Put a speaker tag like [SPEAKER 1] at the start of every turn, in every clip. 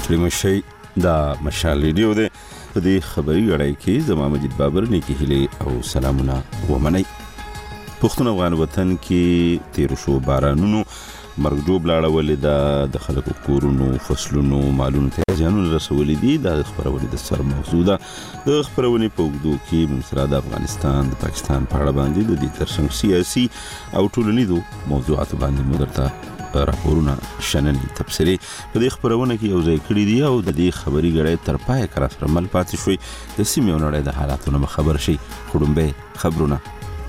[SPEAKER 1] ستړي مشئ دا مشال ریډیو دی. په دې خبري غړای کې زما مجید بابر نیکی هیلې او سلامونه ومنئ. پښتون افغان وطن کې تیر شو بارانونو مرګ جوړ لاړولې د خلکو کورونو فصلونو مالونو ته ځانونه رسولې دي. د خبرونې د سر موضوع ده. د خبرونې په وګړو کې موږ سره د افغانستان د پاکستان په اړه باندې د دې ترڅنګ سیاسي او ټولنیزو موضوعاتو باندې مدرته راپورونه شننې تبصرې په دې خبرونه کې یو ځای کړي دي او د دې خبري غړې تر پای کرا سره مل پاتې شوي د سیمې او نړۍ د حالاتونو خبر شي. خړومبه خبرونه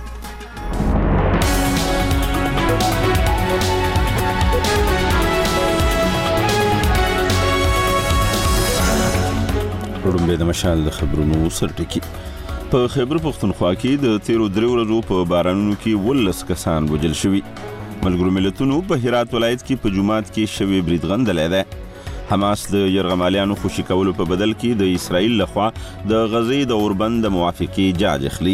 [SPEAKER 1] د مشال د خبرونو سرټکی. په خیبر پختونخوا کې د 13 ورځو په بارانونو کې 19 کسان وژل شوي. ملګرو ملتونو په هرات ولایت کې په جمعات کې شوی برید غندلې ده. حماس د یرغمالیانو خوشي کولو په بدل کې د اسرائیل لخوا د غزې د اوربند موافقې جاج اخلي.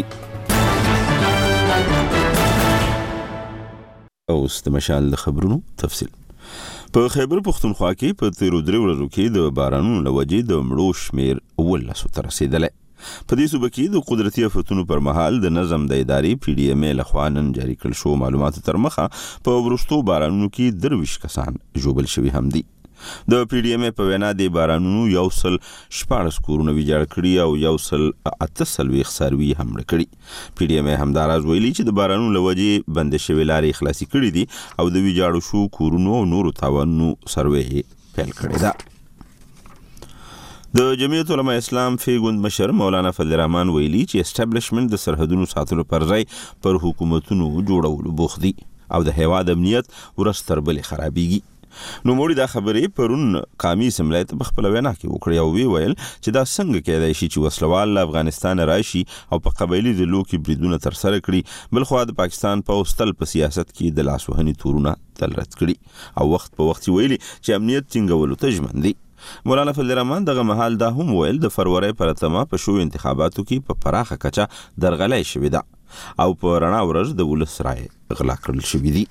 [SPEAKER 1] اوس د مشال د خبرونو تفصیل. په خیبر پختونخوا کې په 13 ورځو کې د بارانونو لوجې د مړو شمیر 19 ته رسیدلی. په دې صوبه کې د قدرتي آفتونو پر مهال د نظم د ادارې PDMA لخوا نن جاری کړل شو معلوماتو تر مخه په وروستو بارانونو کې 23 کسان ژوبل شوي هم دي. د PDMA په وینا د بارانونو 114 کورونه ویجاړ کړي او 148 څاروي هم مړه کړي. PDMA همداراز ویلي چې د بارانونو لوجې بند شوي لارې خلاصي کړي دي او د ویجاړو شو کورونو او نورو تاوانونو سروې پیل کړي ده. د جمعیت علماء اسلام فی ګوند مشر مولانا فضل الرحمن ویلي چې اسټابلیشمنت د سرحدونو ساتلو پر ځای پر حکومتونو جوړولو بوخت دي او د هیواد امنیت ورځ تر بلې خرابېږي. نوموړي دا خبرې پرون قامي اسمبلی ته په خپله وینا کې وکړې او ویل چې دا څنګه کېدای شي چې وسلوال له افغانستان راشي او په قبایلي ضلعو کې بریدونه ترسره کړي، بلخوا د پاکستان پوځ تل په سیاست کې د لاسوهنې تورونه تل رد کړي او وخت په وخت ویلي چې امنیت ټینګولو ته ژمن دي. مولانا فضل الرحمن دغه مهال دا هم ویل د فروری پر اتمه په شو انتخاباتو کې په پراخه کچه درغلۍ شوې ده او په رڼا ورځ د ولس رایې غلا کړل شوې دي.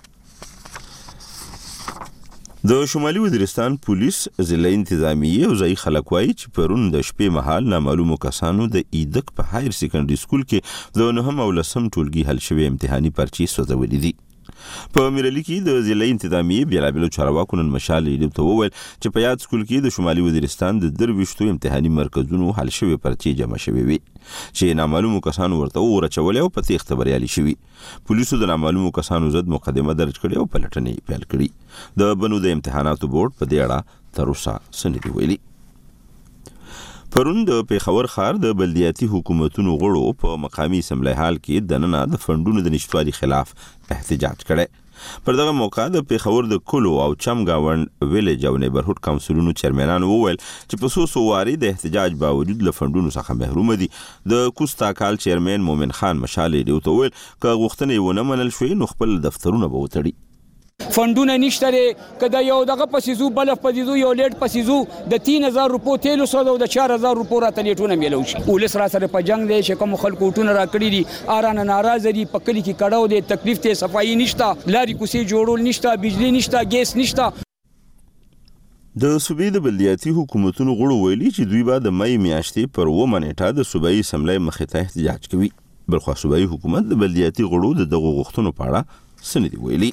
[SPEAKER 1] د شمالي وزیرستان پولیس ضلع انتظامیه او ځایي خلک وایي چې پرون د شپې مهال نامعلومو کسانو د ایدک په هایر سیکنډري سکول کې د 9 او 10 ټولګي حل شوي امتحاني پرچې سوځولې دي. په میرالي کې د ضلع انتظامیه بیلابیلو چارواکو نن مشال ریډیو ته وویل چې په یاد سکول کې د شمالي وزیرستان د 23 امتحاني مرکزونو حل شوي پرچې جمع شوي وي چې نامعلومو کسانو ورته ورچولې او په تېښته بریالي شوي. پولیسو د نامعلومو کسانو ضد مقدمه درج کړې او پلټنې پیل کړي. د بنو د امتحاناتو بورډ په دې اړه تر اوسه څه نه دي ویلي. پرون د پیښور ښار د بلدیاتي حکومتونو غړو په مقامي اسمبلی حال کې دننه د فنډونو د نشتوالي خلاف احتجاج کړی. پر دغه موقع د پیښور د کلو او چمګاونډ ویلج او نیبرهوډ کونسلونو چیرمنانو وویل چې په څو واري د احتجاج باوجود له فنډونو څخه محروم دي. د کوستا کال چیرمن مومن خان مشال ریډیو ته وویل که غوښتنې ونه منل شوې نو خپل دفترونه به وتړي.
[SPEAKER 2] فندونه نشته لري کدا یو دغه پسیزو بلف پسیزو یو لیټ پسیزو د 3000 روپو تیلو سره او د 4000 روپو راته لیټونه میلو شي. ولس را سره په جنگ دی چې کوم خلکو ټونه را کړی دي ارانه ناراض دي په کلی کې کډاو دي تکلیف ته صفایي نشته لاري کوسي جوړول نشته بجلی نشته ګیس نشته.
[SPEAKER 1] د صوبې د بلدیاتي حکومتونو غړو ویلي چې دوی به د مې میاشتې پر 9 نیټه د صوبایي اسمبلی مخې ته احتجاج کوي. بلخوا صوبایي حکومت د بلدیاتي غړو د دغو غوښتنو په اړه څه نه دي ویلي.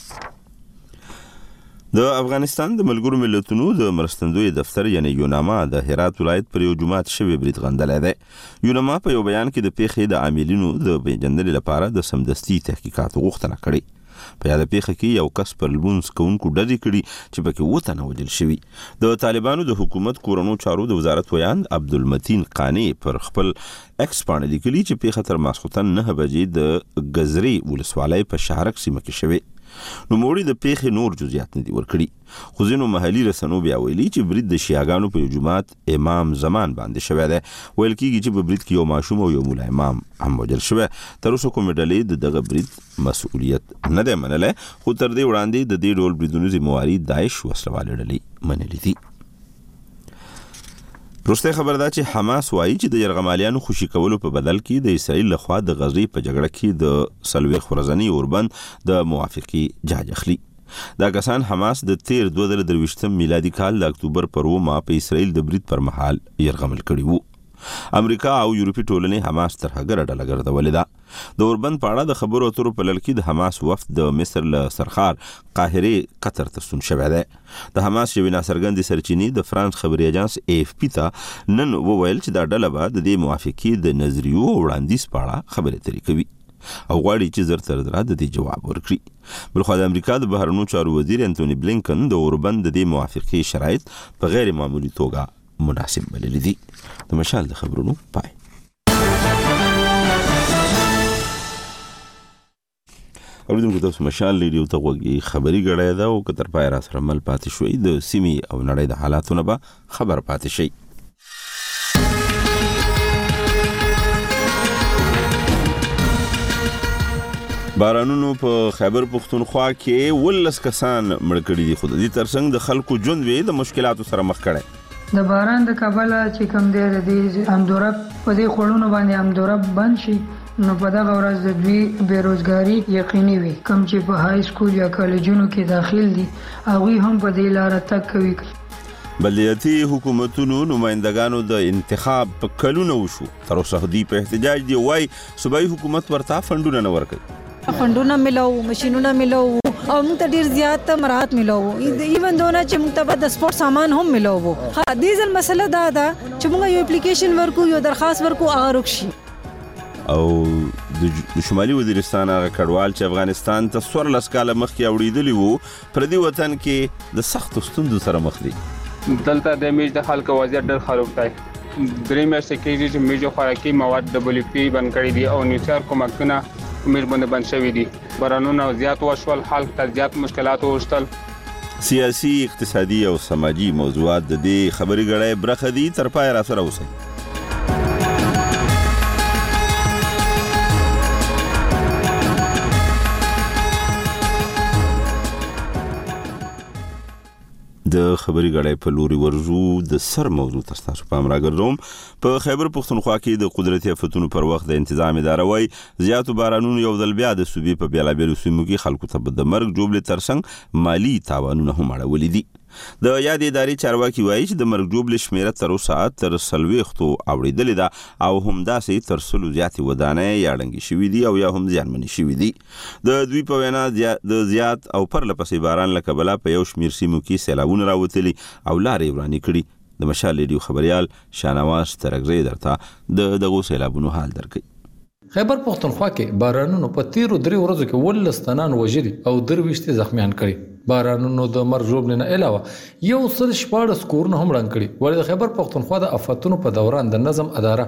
[SPEAKER 1] د افغانستان د ملګرو ملتونو د مرستندوی دفتر یعنی یوناما د هرات ولایت پر یو جمعات شوی برید غندلی دی. یوناما په یو بیان کې د پیښې د عاملینو د پیژندنې لپاره د سمدستي تحقیقاتو غوښتنه کړې. په یاده پیښه کې یو کس پر لمونځ کوونکو ډزې کړي چې پکې 7 تنه وژل شوي. د طالبانو د حکومت کورنو چارو د وزارت ویاند عبدالمتین قانی پر خپل ایکس باندې لیکلي چې پیښه تر ماسخوتن 9 بجې د غزري ولسوالۍ په شهرک سیمه کې شوې. نوموړي د پیښې نور جزئیات نه دي ورکړي، خو ځینو محلي رسنیو بیا ویلي چې برید د شیعاګانو په یو جومات امام زمان باندې شوی دی. ویل کېږي چې په برید کې یو ماشوم او یو مولا امام هم وژل شوی. تر اوسه کومې ډلې د دغه برید مسؤلیت نه دی منلی، خو تر دې وړاندې د دې ډول بریدونو ذمهواري داعش وسلوالې ډلې منلې دي. وروستی خبر دا چې حماس وایي چې د یرغمالیانو خوشي کولو په بدل کې د اسرائیل لخوا د غزې په جګړه کې د 40 ورځني اوربند د موافقې جاج اخلي. دا کسان حماس د 2023 میلادي کال د اکتوبر پر 9 په اسرائیل د برید پر مهال يرغمل کړي وو. امریکا او یورپی ټولنې حماس تر هغه ډله ګرځولې ده. د اوربند په اړه د خبرو اترو په لړ کې د حماس وفد د مصر له سرخار قاهره قطر ته ستون شوی دی. د حماس یوې ناڅرګندې سرچینې د فرانس خبري اژانس AFP ته نن وویل چې دا ډله به د دې موافقې د نظریو وړاندیز په اړه خبرې اترې کوي او غواړي چې زر تر زره د دې جواب ورکړي. بلخو د امریکا د بهرنیو چارو وزیر انټونی بلینکن د اوربند د دې موافقې شرایط په غیر معمولی توګه مناسب بللی دي. د مشال د خبرونو پای. اوریدونکو تاسو مشال ریډیو ته وګورئ. خبري غړای دا او کتر پای را سره مل پاتې شوي د سیمې او نړۍ د حالاتونو به خبر پاتې شي. بارانونو په خیبر پختونخوا کې 19 کسان مړ کړي دي. خو د دې ترڅنګ د خلکو ژوند وی د مشکلاتو سره مخ کړي.
[SPEAKER 3] د باران د کبله چې کم دی د دې امدورب په دې خړونو باندې امدورب بند شي نو په دغه ورځ د دوی بیروزګاری یقیني وي. کم چې په های سکول یا کالجونو کې داخل دي هغوی هم په دې لاره تګ کوي.
[SPEAKER 1] بلدیاتي حکومتونو نمائندگانو د انتخاب په کلونو وشو. تر اوسه دوی په احتجاج دی وای صوبایي حکومت ورته فندونه نه ورکړي.
[SPEAKER 4] فندونه ملو ماشينونه ملو او موږ ته ډیر زیات مراحت ملو ایون دونه چې موږ ته د سپورت سامان هم ملو وو. دې ځل مسله دا ده چې موږ یو اپلیکیشن ورکو یو درخواست ورکو هغه رخصي.
[SPEAKER 1] او د شمالي وزیرستان هغه کډوال چې افغانستان ته 14 کاله مخکې اوړېدلی وو پر دې وطن کې د سختو ستونزو سره مخ دي.
[SPEAKER 5] دلته د میج د خلکو وضعیت ډېر خراب دی. درې میاشتې کېږي چې میجو خوراکي مواد WFP بند کړي دي او نیوکلیر کومکونه میج باندې بند شوي دي. بارانونه زیات وشول، خلک ته زیات مشکلات وشتل.
[SPEAKER 1] سیاسي، اقتصادي او سماجي موضوعات د دې خبري غړې برخه دي. تر پای را سره اوسئ. د خبري غړې په لوري ورزو د سر موضوع تاسو په امر راګرځوم. په خیبر پختونخوا کې د قدرتي آفتونو پر وخت د تنظیم اداره وای زیاتو بارانونو یو ځل بیا د صوبې په بیلابیلو سیمو کې خلکو ته د مرګ جوړل ترڅنګ مالی تاوانونه هم اړولې دي. د یاد ادارې چارواکي وایي چې د مرګ جوړل شمیره تر اوسه تر 40 اوریدلې ده او هم داسې تر 100 زیاتې ودانۍ یا ډنګي شوي دي او یا هم ځانمنې شوي دي. د دوی په وینا د زیات او پرلپسې باران له کبله په یو شمیر سیمو کې سیلابونه راوتلي او لارې ورانې کړي. د مشال ریډیو خبريال شانواز ترګزی درته دغه سیلابونو حال درکړي.
[SPEAKER 6] خیبر پختونخوا کې بارانونو په 13 ورځو کې 19 تنان وژلي او 23 زخمیان کړي. بارانونو د مرګ ژوبل نه علاوه یو څل شپاړس کورونه هم ړنګ کړي. ولې د خیبر پختونخوا د آفتونو په دوران د نظم اداره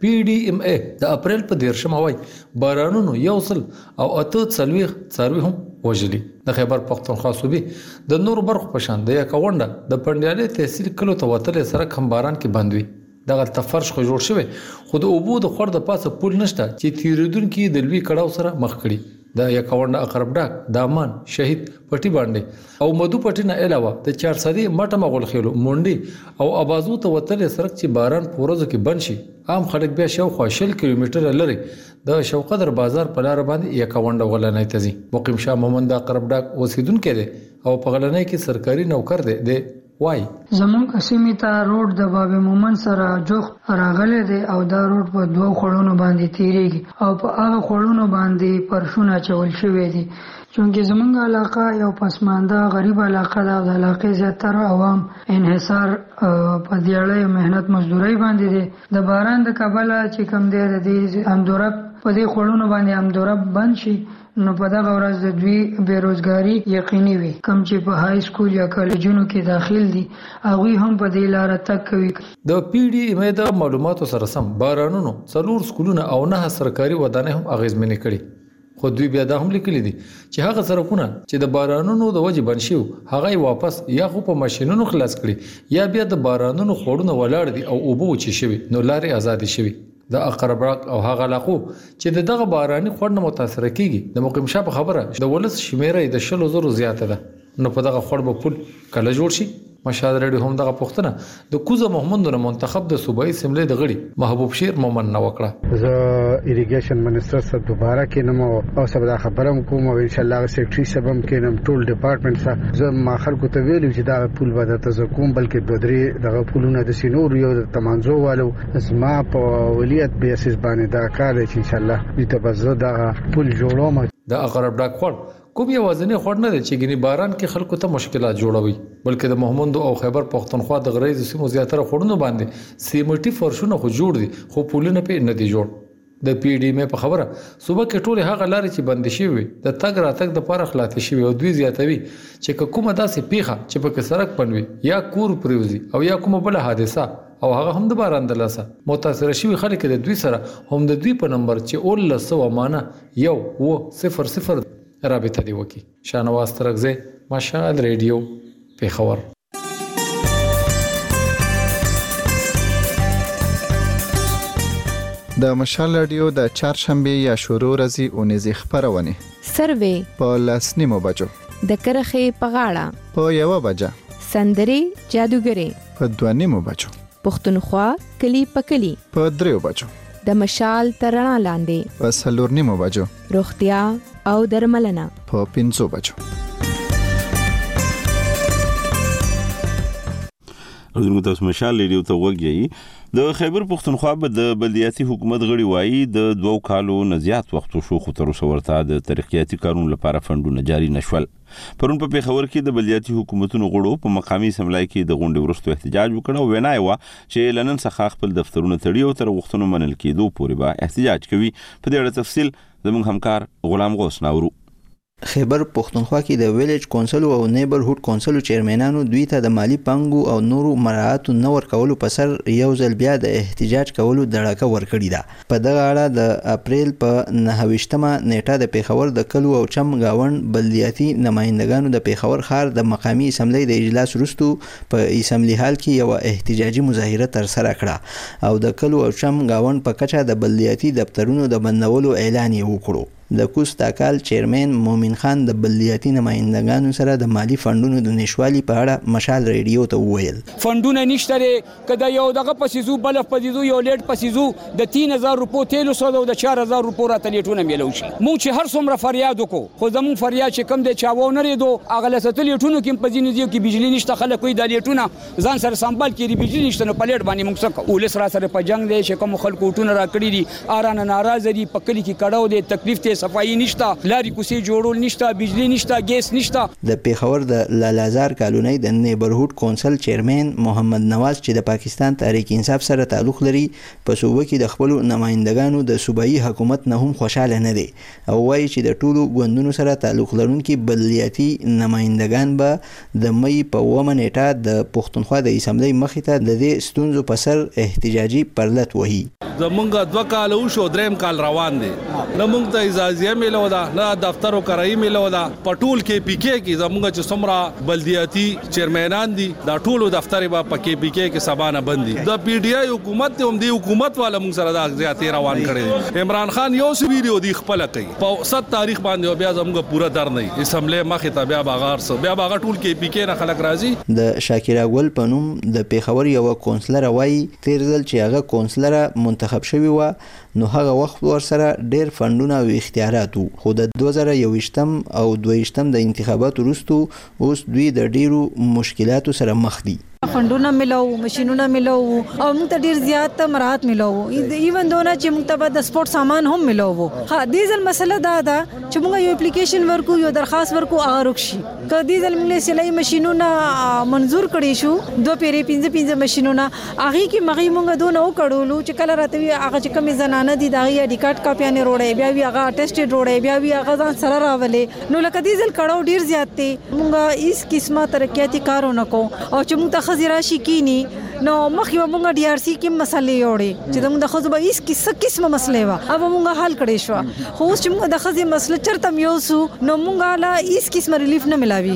[SPEAKER 6] PDMA د اپریل په 13 وای بارانونو یو څل او 48 څاروي هم وژلي. د خیبر پختونخوا صوبې د نور برخو په شان د یکاونډه د پندیالي تحصیل کلو ته وتل سره کم باران کې بندوي. دغه تفرش خو جوړ شوی خو د اوبو د خور د پاسه پول نشته چې تیریدونکو د لوی کړهو سره مخ کړي. د یکاونډه اقرب ډاک، دامان، شهید پټي باندې او مدو پټي نه علاوه د 400 مټه مغول خېلو مونډي او ابازو ته وتل سرک چې باران پورزو کې بند شي عام خلک بیا شاوخوا 6 کیلومتر لري د شوقدر بازار په لار باندې یکاونډه ولنۍ تزي. مقیم شاه محمد اقرب ډاک اوسیدونکو دی او په غلنۍ کې سرکاري نوکر دی وای
[SPEAKER 3] زمونږ سیمې ته روډ د باب مومن سره جوخ راغلی دی او دا روډ په 2 خړونو باندې تیریږي او په هغه خړونو باندې پرشونه چول شوی دي. چونکه زمونږ علاقه یو پسمانده غریب علاقه ده. د علاقې زیاتره عوام انحصار په دیاړه مهنت مزدوري باندې دي. د باران د کبله چې کم دی د دې امدورب په دې خړونو باندې امدورب بند شي نو په دغه ورځ د دوی بیروزګاری یقیني وي. کم چې په های سکول یا کالجونو کې داخل دي هغوی هم په دې لاره تګ کوي.
[SPEAKER 6] د PDMA د معلوماتو سره سم بارانونو 4 سکولونه او 9 سرکاري ودانۍ هم اغیزمنې کړي. خو دوی بیا دا هم لیکلي دي چې هغه سرکونه چې د بارانونو د وجې بند شي هغه واپس یا خو په ماشينونو خلاص کړي یا بیا د بارانونو خورونه ولاړ دي او اوبو چي شوی نو لارې آزاد شوی. د اقرب او هغه علاقو چې دغه باراني خور نه متاثر کیږي د مقیم شاه په خبره د ولس شمیره د 100,000 زیاته ده. نو په دغه خور به پول کله جوړ شي مشال ریډیو هم دغه پوښتنه د کوزه محمد نور منتخب د صوبایي اسمبلی د غړي محبوب شیر مومن نه وکړه.
[SPEAKER 7] زه ایریګیشن منسٹر سره دوباره کینم او سبا خبرم کوم او ان شاء الله سیکریټری سبم کینم ټول ډپارټمنټ سره زه ما خلکو ته ویلو چې دا پول به د کوم بلکې دوه درې دغه پولونه د سینور یو د تمانزو والو زما په ولیت بیسیس باندې دا کار چې ان شاء الله دې ته بزه دا پول جوړوم.
[SPEAKER 6] د اقرب ډاک خور کوم یوازینی خور نه دی چې ګني باران کې خلکو ته مشکلات جوړوي بلکې د محمد او خیبر پختونخوا د غریز سیمو زیاتره خورونو باندې سیمټي فرشونه خو جوړ دي خو پولونه په نه دي جوړ. د پی ډی مې په خبره صوبه کې ټول هغه لارې چې بند شي وي د تګ راتګ د پاره خلاص شي او دوی زیاتوي چې کومه داسې پیخه چې په سړک پنوي یا کور پریوزي او یا کومه بل حادثه او هغه هم د باران د لاسه متاثر شوی خلک د دوی سره هم د دوی په نمبر چې اول سو مانه 100 رابطه دی وکي. شانواز ترغزه مشال ریډیو پیښور.
[SPEAKER 8] د مشال رادیو د چهارشنبه یا شروع ورځې اونیزې خبرونه
[SPEAKER 9] سروې
[SPEAKER 8] په لاسنیمو بجو
[SPEAKER 9] د کرخې په غاړه
[SPEAKER 8] په 1 بجه
[SPEAKER 9] سندري جادوګري
[SPEAKER 8] په 2 بجو
[SPEAKER 9] پښتونخوا کلی په کلی
[SPEAKER 8] په 3 بجو
[SPEAKER 9] د مشال ترنا لاندې
[SPEAKER 8] په 4 بجو
[SPEAKER 9] روغتیا او درملنه
[SPEAKER 8] په 5 بجو.
[SPEAKER 1] اردو تاسو مشال ریډیو ته وګورئ. د خیبر پختونخوا د بلدیاتي حکومت غړي وایي د 2 کالو نه زیات وخت شو خو تر اوسه ورته د ترقیاتي کارونو لپاره فندونه جاري نشول. پرون په پیښور کې د بلدیاتي حکومتونو غړو په مقامي اسمبلی کې د غونډې وروسته احتجاج وکړ او وینا یې و چې لنن څخه خپل دفترونه تړي او تر وختونو منل کېدو پورې به احتجاج کوي. په دې اړه تفصیل زموږ همکار غلام غوث ناورو.
[SPEAKER 10] خیبر پختونخوا کې د ویلیج کونسل او نیبرهود کونسل چیرمنانو دوی ته د مالی پنګو او نورو مراعاتو نه ورکولو په سر یو ځل بیا د احتجاج کولو دړاکه ورکړې ده. په دغه اړه د اپریل په 29مه نیټه د پیښور د کلو او چم گاوند بلدیاتي نمائندګانو د پیښور ښار د مقامی اسمبلی د اجلاس وروسته په اسمبلی هال کې یو احتجاجي مظاهره تر سره کړه او د کلو او چم گاوند په کچه د بلدیاتي دفترونو د بندولو اعلان یې وکړو. د کوستاکال چیرمن مومن خان د بلدیاتي نمائندګانو سره د مالی فندونو د نشوالي په اړه مشال ریډیو ته وویل
[SPEAKER 2] فندونه نشته کدا یو دغه پسیزو بلف پسیزو یو لیټ پسیزو د 3000 روپو تیلو سود او د 4000 روپو را تلیټونه میلو شي. مو چې هر څومره فریاد وکړو خو زمون فریاد چې کم د چاوو نه ریدو اغه لسټلیټونو کې په ځینو ځایو کې بجلی نشته خلک وي د لیټونه ځان سره سنبال کړي بجلی نشته نو پلیټ باندې موږ څه اولس را سره په جنگ دی چې کوم خلکو ټونه را کړی دي ارانه ناراضه دي په کلی کې کډاو دي تکلیف ته صفائی نشته لاري کوسي جوړول نشته بجلی نشته ګیس نشته.
[SPEAKER 10] د پیښور د لالازار کالونی د نیبرهود کونسل چیرمن محمد نواز چې د پاکستان تحریک انصاف سره تعلق لري په صوبه کې د خپل نمائندګانو د صوبایي حکومت نه هم خوشاله نه دي او وایي چې د ټولو ګوندونو سره تعلق لرونکي بلدیاتي نمائندګان به د مې په 1 نیټه د پښتونخوا د اسمبلی مخې ته د دې ستونزو په سر احتجاجي پرلط وهي.
[SPEAKER 11] زمونږ 2 کال وشو 3 کال روان دي نه مونږ ته اجازه ملو ده نه دفتر او کرایي ملو ده پټول کې پی کې کې زمونږ چې سمرا بلدیاتي چیرمنان دي دا ټولو دفتر به پکې پی کې کې سبانه بندي د پی ډی آی حکومت ته هم دی حکومت والا مونږ سره د زیاتې روان کړي. عمران خان یو سی ویډیو دی خپل کوي په 7 تاریخ باندې بیا زمونږ پورا در نه اسمبلی مخې ته بیا باغار سو بیا باغ ټول کې پی کې نه خلک راځي.
[SPEAKER 10] د شاکر اول پنوم د پیښور یو کونسلر وایي تیر ځل چې هغه کونسلر منتخب شوی و نو هغه وخت ورسره ډېر فندونه او اختیارات خو د 2021 او 22 د انتخاباتو وروسته اوس دوی د ډېرو مشکلاتو سره مخ دي.
[SPEAKER 4] فندونه ملو ماشينونه ملو او موږ ته ډیر زیات مراد ملو ایون دونه چې موږ ته د سپورت سامان هم ملو ها دیزل مسله دا ده چې موږ یو اپلیکیشن ورکو یو درخواست ورکو هغه رخصي ک دیزل موږ سلای ماشينونه منزور کړی شو 2 پیری 15 ماشينونه هغه کې مغي موږ دونه وکړولو چې کله راته هغه چې کمی زنانه دي دا یې ډیکارت کاپیانه روړې بیا وی هغه ټیسټډ روړې بیا وی هغه ځان سره راولې نو لکه دیزل کړهو ډیر زیات دي موږ هیڅ قسمه ترقیاتي کارونه کو او چې موږ راشي کینی نو مخې مونږ ډي ار سي کې مسلې وړي چې موږ د خزو به هیڅ قسمه مسلې وا او موږ حل کړی شو خو چې موږ د خزې مسله چرته میوسو نو موږ لا هیڅ قسمه ریلیف نه ملاويږي.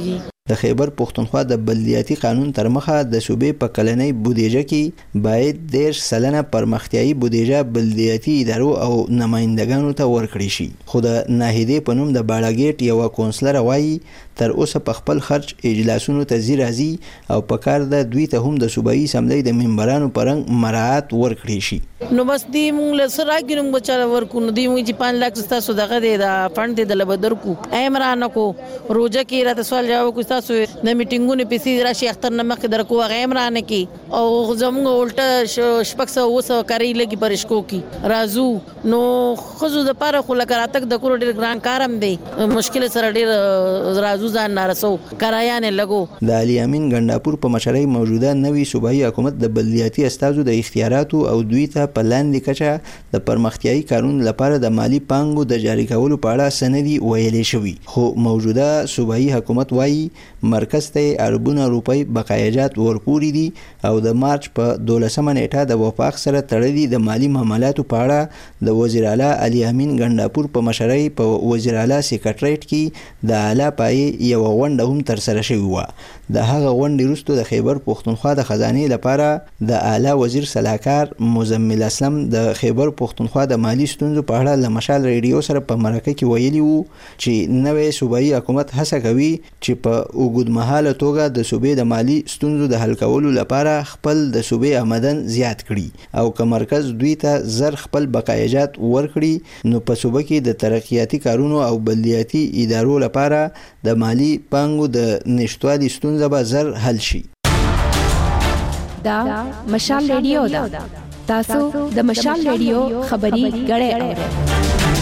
[SPEAKER 10] د خیبر پښتونخوا د بلدیاتي قانون تر مخه د صوبې په کلنۍ بودیجه کې باید 10% پرمختیایي بودیجه بلدیاتي ادارو او نمائندګانو ته ورکړي شي. خو د ناهیدې په نوم د باړاګیټ یو کونسلر وایي تر اوسه په خپل خرج اجلاسونو ته ځي راځي او په کار د دوی ته هم د صوبایي اسمبلی د ممبرانو په رنګ مراعات ورکړي شي.
[SPEAKER 12] نو بس دی مونږ له سره ګرم بچا ورکو نو دی مونږ چې 5 لک تاسو دغه دی دا فند د لبدر کو ایمران کو روزه کې راته سوال جواب کو تاسو د میټینګونو پیسې راشي اختر نمک در کو ایمران کې او زموږ الټه شپږ سو وسو کوي لګي پرشکو کې رازو نو خزو د پاره خو لکه راتک د کور ډیر ګران کارم دی مشکل سره ډیر رازو ځان نارسو کرایا نه لګو. د علي امین ګنداپور په مشرۍ موجوده نوې صوبایي حکومت د بلدیاتي استازو د اختیاراتو او دوی ته په لاندې کچه د پرمختیایي کارونو لپاره د مالی پانګو د جاری کولو په اړه سندي ویلې شوی. خو موجوده صوبایي حکومت وایي مرکز ته اربونه روپۍ بقایجات ورکوړي دي او د مارچ په 12 نیټه د وفاق سره تړلي د مالی معاملاتو په اړه د وزیر اعلی علي امین ګنداپور په مشرۍ په وزیر اعلی سیکریټریټ کې د اعلی پای یو غونډه هم تر سره شوې و. د هغه غونډې وروسته د خیبر پښتونخوا د خزانې لپاره د اعلی وزیر صلاحکار مزمل اسلم د خیبر پښتونخوا د مالی ستونزو په اړه له مشال ریډیو سره په مرکه کې ویلي وو چې نوې صوبایي حکومت هڅه کوي چې په اوږدمهاله توګه د صوبې د مالی ستونزو د حل کولو لپاره خپل د صوبې آمدن زیات کړي او که مرکز دوی ته زر خپل بقایجات ورکړي نو په صوبه کې د ترقیاتي کارونو او بلدیاتي ادارو لپاره د مالی پانګو د نشټوالي ستونزه به زر حل شي.
[SPEAKER 9] دا مشال ریډیو دا تاسو د مشال ریډیو خبري غړې اورئ.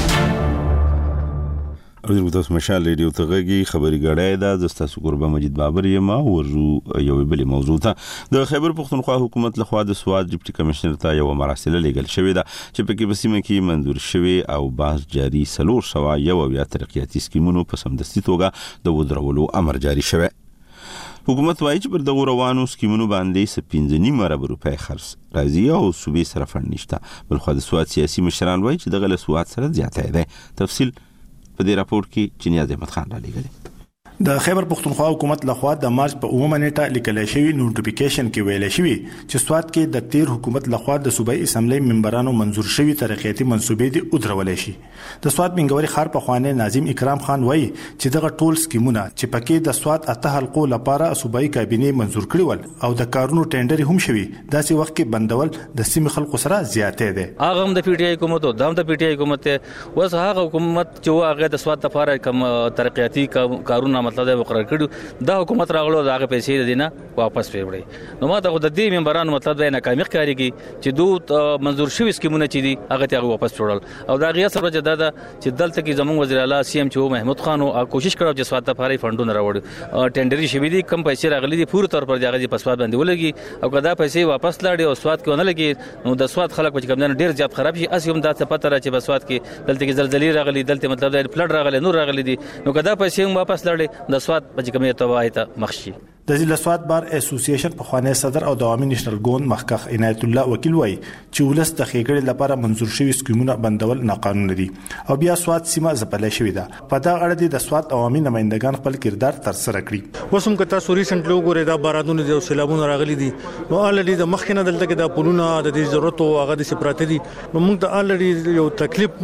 [SPEAKER 1] او تاسو مشال ریډیو ته غږی خبري غړې دا د تاسو قربان مجید بابر یما ورجو یو بل موضوع ته د خیبر پښتونخوا حکومت لخوا د سواد ډیپټي کمشنر ته یو مراسله لیږل شوې ده چې په کې بسیمه کې منظور شوی او باز جاری سلور سوا یو بیا ترقیاتي سکیمونو په سمدستي توګه د ودرولو امر جاری شوی. حکومت وایي چې پر دغه روانو سکیمونو باندې 15.5 ارب روپۍ خرڅ راځي او صوبې سره فند نشته. بلخو د سواد سیاسي مشران وایي چې دغه له سواد سره زیاته ده. تفصیل په دې راپور کې چنیاز احمد خان را لېږلی.
[SPEAKER 13] د خیبر پښتونخوا حکومت لخوا د مارچ په 9 نیټه لیکل شوی نوټیفیکیشن کې ویل شوی چې سواد کې د تیر حکومت لخوا د صوبایي اسمبلی ممبرانو منظور شوی ترقیاتي منصوبې دي ودرولې شي. د سواد منګوري خار په خوانه ناظم اکرام خان وایي چې دغه ټول سکیمونه چې پکې د سواد اته حلقو لپاره صوبایي کابینه منظور کړي ول او د کارونو ټینډر هم شوی داسې وخت کې بندول د سیمې خلکو سره زیاته ده.
[SPEAKER 14] هغه هم د پی ټی آی حکومت او د پی ټی آی حکومت وس هغه حکومت چې هغه د سواد لپاره کوم ترقیاتي کارونه مطلب مقرر کړو دا حکومت راغلو دا هغه پیسې دینه واپس پیوړي. نو ما ته د دې ممبرانو مطلب نه ناکامي ښکارېږي چې دوی منظور شوی سکیمونه چې دي هغه ته واپس پیوړل او دا غیا سره جدا ده چې دلته کې زموږ وزیر اعلی سی ام چې محمود خان او کوشش کړو چې سواد لپاره فندونه راوړي ټینډري شوی دي کم پیسې راغلي دي پوره تور پر دغه په سواد باندې ولګي او کدا پیسې واپس لاړي او سواد کې ونه لګي نو د سواد خلک چې کوم ډیر زیات خراب شي اس هم دا څه پته را چې په سواد کې دلته کې زلزلې راغلي دلته مطلب د فلډ راغلي نور راغلي دي نو کدا پیسې هم واپس لاړي د سواد په کومه توایته مخشي.
[SPEAKER 13] د ضلع سواد بار اسوسییشن په خوانه صدر او د عوامي نېشنل ګوند مخکخ عنایت الله وکیل وای چې ولس د خېګړې لپاره منظور شوی سکیمونه بندول ناقانوني دي او بیا سواد سیمه زپلې شوې ده. په دا اړه د سواد عوامي نمائندگان خپل کردار تر سره کړی.
[SPEAKER 15] وسم کته سوري سنټ لوګو دا بارانونه د سیلابونو راغلي دي نو الډي د مخکنه دلته کې د پلونه د دې ضرورت او هغه د سپراته دي نو موږ ته الډي یو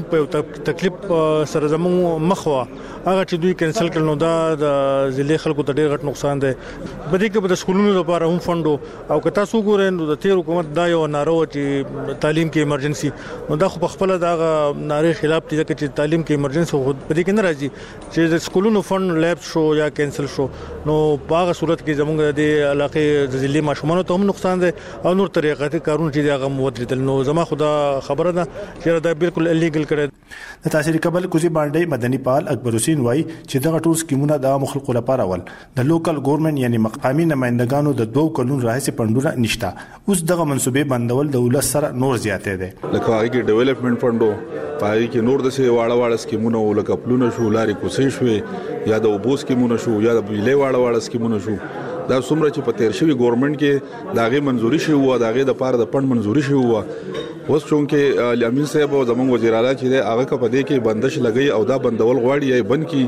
[SPEAKER 15] تکلیف سره زمو مخوا هغه چې دوی کینسل کړل نو دا د ضلع خلکو ته ډېر غټ نقصان ده. بده کې د سکولونو لپاره هم فندو او که تاسو ګورئ نو د تیر حکومت دا یو نارو چې تعلیم کې ایمرجنسي نو دا خو په خپل دا نارې خلاف دي چې تعلیم کې ایمرجنسي خو بده کې نه راځي چې د سکولونو فند لیب شو یا کینسل شو نو په هغه صورت کې زموږ د علاقې د ضلع ماشومانو ته هم نقصان ده او نور طریقې کارونه چې هغه مودریدل نو زما خدا خبره ده چې دا بالکل الیګل کړي.
[SPEAKER 13] د تحصیل قبل کوزي باندې مدني پال اکبر حسین وای چې دغه ټول سکیمونه د مخلوق لپاره ول د لوکل ګورنمنت یعنی مقامي نمائندگانو د 2 کلونو راهیسې پندونه نشته. اوس دغه منصوبې بندول د ولس سره نور زیاتې ده.
[SPEAKER 16] لکه هغه کې ډیولپمنٹ فندو پای کې نور د سي واړه سکیمونه ولکه پلونه شو لارې کوسې شوې یا د اوبو سکیمونه شو یا د بجلی واړه سکیمونه شو دا څومره چې په تیر شوی ګورنمنت کې داغه منزوري شوی و داغه د پاره د پند منزوري شوی و اوس چونکه امین صاحب او زموږ وزیر اعلی چې هغه په دې کې بندش لګي او دا بندول غواړي یا بند کی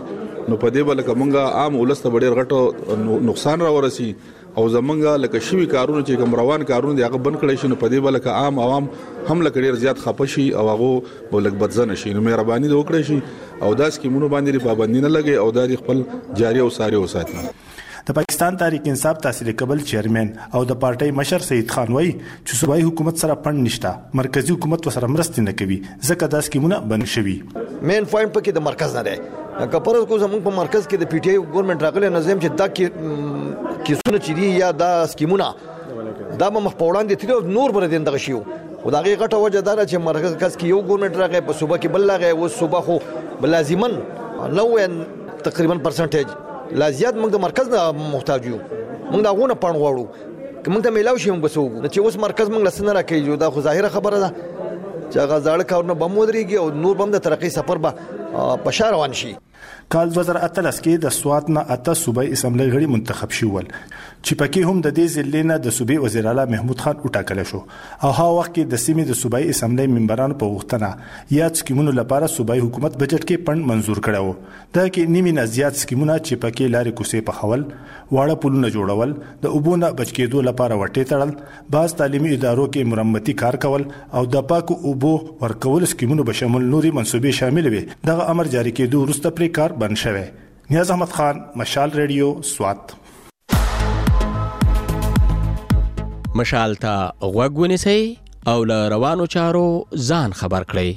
[SPEAKER 16] نو په دې بل کومه عام ولسته ډېر غټو نقصان را ورسي او زمونږه لکه شوی کارونه چې کوم روان کارونه دی هغه بند کړی شي نو په دې بل کې عام عوام هم لکه ډیر زیات خپشي او هغه بولک بدزنه شي نو مهرباني دې وکړئ شي او دا سکیمونو باندې پابندي نه لګي او دا خپل جاري او ساري وساتي.
[SPEAKER 13] د پاکستان تحریک انصاف تحصیل قبل چیرمن او د پارټي مشر سید خان وای چې صوبایي حکومت سره پند نشته مرکزی حکومت وسره مرسته نه کوي ځکه دا سکیمونه بند شوي.
[SPEAKER 17] مین پوینټ پکې د مرکز نه دی کپرز کو زمونږ په مرکز کې د پی ټی آی ګورنمنت راغلی نظم چې دا کیسونه چې دي یا دا سکیمونه دا مخ په وړاندې تلو نور بر دین دغه شیو او دا غټه وجه دا چې مرکز کې یو ګورنمنت راغی په صوبه کې بل راغی او صوبه خو بلازمن 90 تقریبا پرسنټیج لا زیات موږ د مرکز نه محتاج یو موږ دا غونه پړ غواړو کوم ته میلاو شي موږ بسوګو چې اوس مرکز موږ لسنه راکې دا خو ظاهره خبره ده چې هغه ځاړه کارونه بم ودرېږي او نور بم د ترقی سفر به بشار روان شي.
[SPEAKER 13] کال 2013 کې د سوات نه اته صوبایي اسمبلی غړي منتخب شول چې پکې هم د دې ضلع نه د صوبې وزیر اعلی محمود خان وټاکل شو او هغه وخت کې د سیمې د صوبایي اسمبلی ممبرانو په غوښتنه یا سکیمونو لپاره صوبایي حکومت بجټ کې پند منزور کړو دا کې نیمه نه زیات سکیمونه چې پکې لارې کوسې په خول واړه پلونه جوړول د اوبونه بچ کېدو لپاره وټې تړل باز تعلیمي ادارو کې مرمتي کار کول او د پاکو اوبو ورکول سکیمونو به شامل نوري منصوبې شامل وي دغه امر جاری کېدو وروسته پرې کار بند شوی. نیاز احمد خان مشال ریډیو سوات.
[SPEAKER 18] مشال ته غوږ ونیسئ او له روانو چارو ځان خبر کړئ.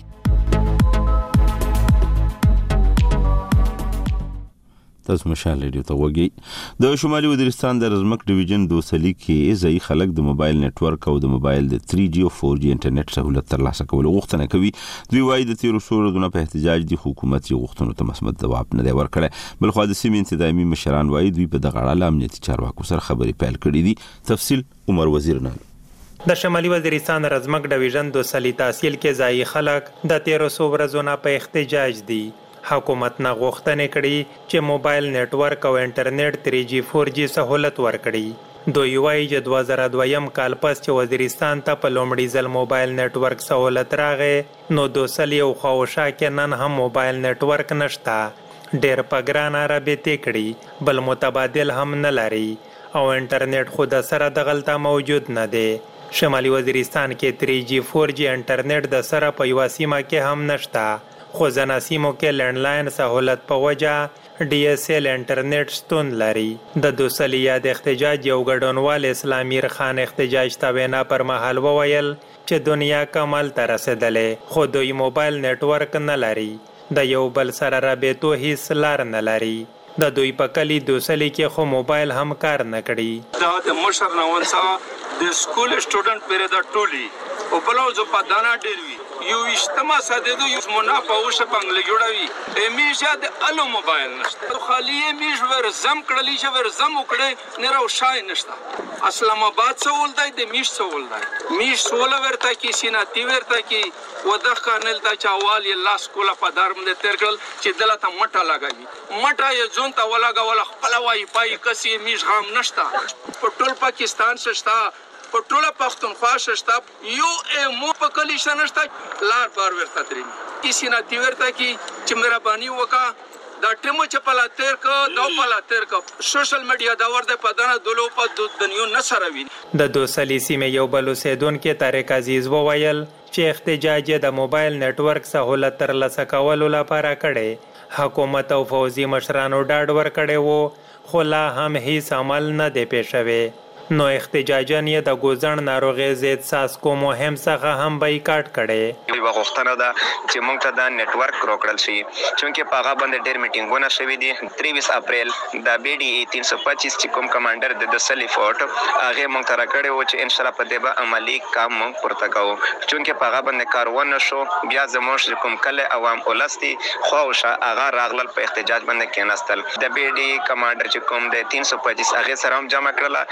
[SPEAKER 1] تاسو مشال ریډیو ته وګورئ. د شمالي وزیرستان د رزمک ډیویژن دوسلی کې ځای خلک د موبایل نتورک او د موبایل د 3G او 4G انټرنیټ سہولت ترلاسه کولو غوښتنه کوي. دوی وايي د تیرو څو ورځو په احتجاج د حکومت یو غوښتنو ته مثبت ځواب نه دی ورکړی. بل خو د سیمې انتظامی مشران وايي دوی په دغه اړه امنیتي چارواکو سره خبرې پیل کړې دي. تفصیل عمر وزیر نه.
[SPEAKER 19] د شمالي وزیرستان رزمک ډیویژن دوسلی تحصیل کې ځای خلک د تیرو څو ورځو په احتجاج دي. حکومت نه غوښتنې کړي چې موبایل نتورک او انټرنیټ 3G 4G سہولت ورکړي. دوی وايي چې 2002 کال پس چې وزیرستان ته په لومړي ځل موبایل نتورک سہولت راغې نو دوسلی او خواوشا کې نن هم موبایل نتورک نشته. ډېر په ګرانه رابطې کړي بل متبادل هم نه لري او انټرنیټ خو د سره دغلته موجود نه دی. شمالي وزیرستان کې 3G 4G انټرنیټ د سره په یوه سیمه کې هم نشته خو ځینو سیمو کې لینډلاین سہولت په وجه DSL انټرنیټ شتون لري. د دوسلی یاد احتجاج یو ګډونوال اسلامیر خان احتجاج ته وینا پر مهال وویل چې دنیا کمال ته رسېدلې خو دوی موبایل نتورک نه لري د یو بل سره رابطو هیڅ لار نه لري. د دوی په کلی دوسلی کې خو موبایل هم کار نه کړي.
[SPEAKER 20] دا د مشر نوون څخه د سکول سټوډنټ پرې د ټولي او بلوز په دانا ډیر وی یو اجتماع ساده یو منافع او شپنګل جوړوي امیشه د الو موبایل نشته خالی میش ور زم کړلی چې ور زم وکړي نه راو شای نشته. اسلام آباد سوال دی د میش سوال دی میش سوال ورته کې سیناتی ورته کې و د خانل د چاوال الله سکول په دار مند ترګل چې دلته مټه لګوي مټه یې ځون ته ولاګه ولا خپل وای پای کسي میش غام نشته. په ټول پاکستان شته په ټوله پښتونخوا شته یو مو په کلی شنشته لار بار ورته درې کسی نه دی ورته کی چې مهرباني وکا دا ټیمو چې پلا تیر کو دا پلا تیر کو سوشل میډیا دا ورده په دنه دلو په دنیو نسره وین. د دوسلی سیمه یو بل اوسیدون کې طارق عزیز وویل چې احتجاج د موبایل نتورک سہولت ترلاسه کولو لپاره کړي. حکومت او فوزي مشرانو ډاډ ورکړي وو خو لا هم هیڅ عمل نه دی پیښ شوی. نو احتجاجن یې د ګوزن ناروغي ضد ساسکو مهم څخه هم بایکاټ کړي.
[SPEAKER 21] یو غوښتنه ده چې موږ ته د نتورک روکړل شي چونکې په هغه باندې ډېر میټینګونه شوي دي. 23 اپریل د BDE 325 چې کوم کمانډر د دوسلی فورټ هغه موږ ته راکړی و چې ان شاء الله په دې به عملی کام موږ پورته کوو چونکې په هغه باندې کار ونه شو. بیا زموږ کوم کله عوام ولستي خواوشه هغه راغلل په احتجاج باندې کېناستل. د BDE کمانډر چې کوم د 325 هغه سره هم جمع کړله تحصیل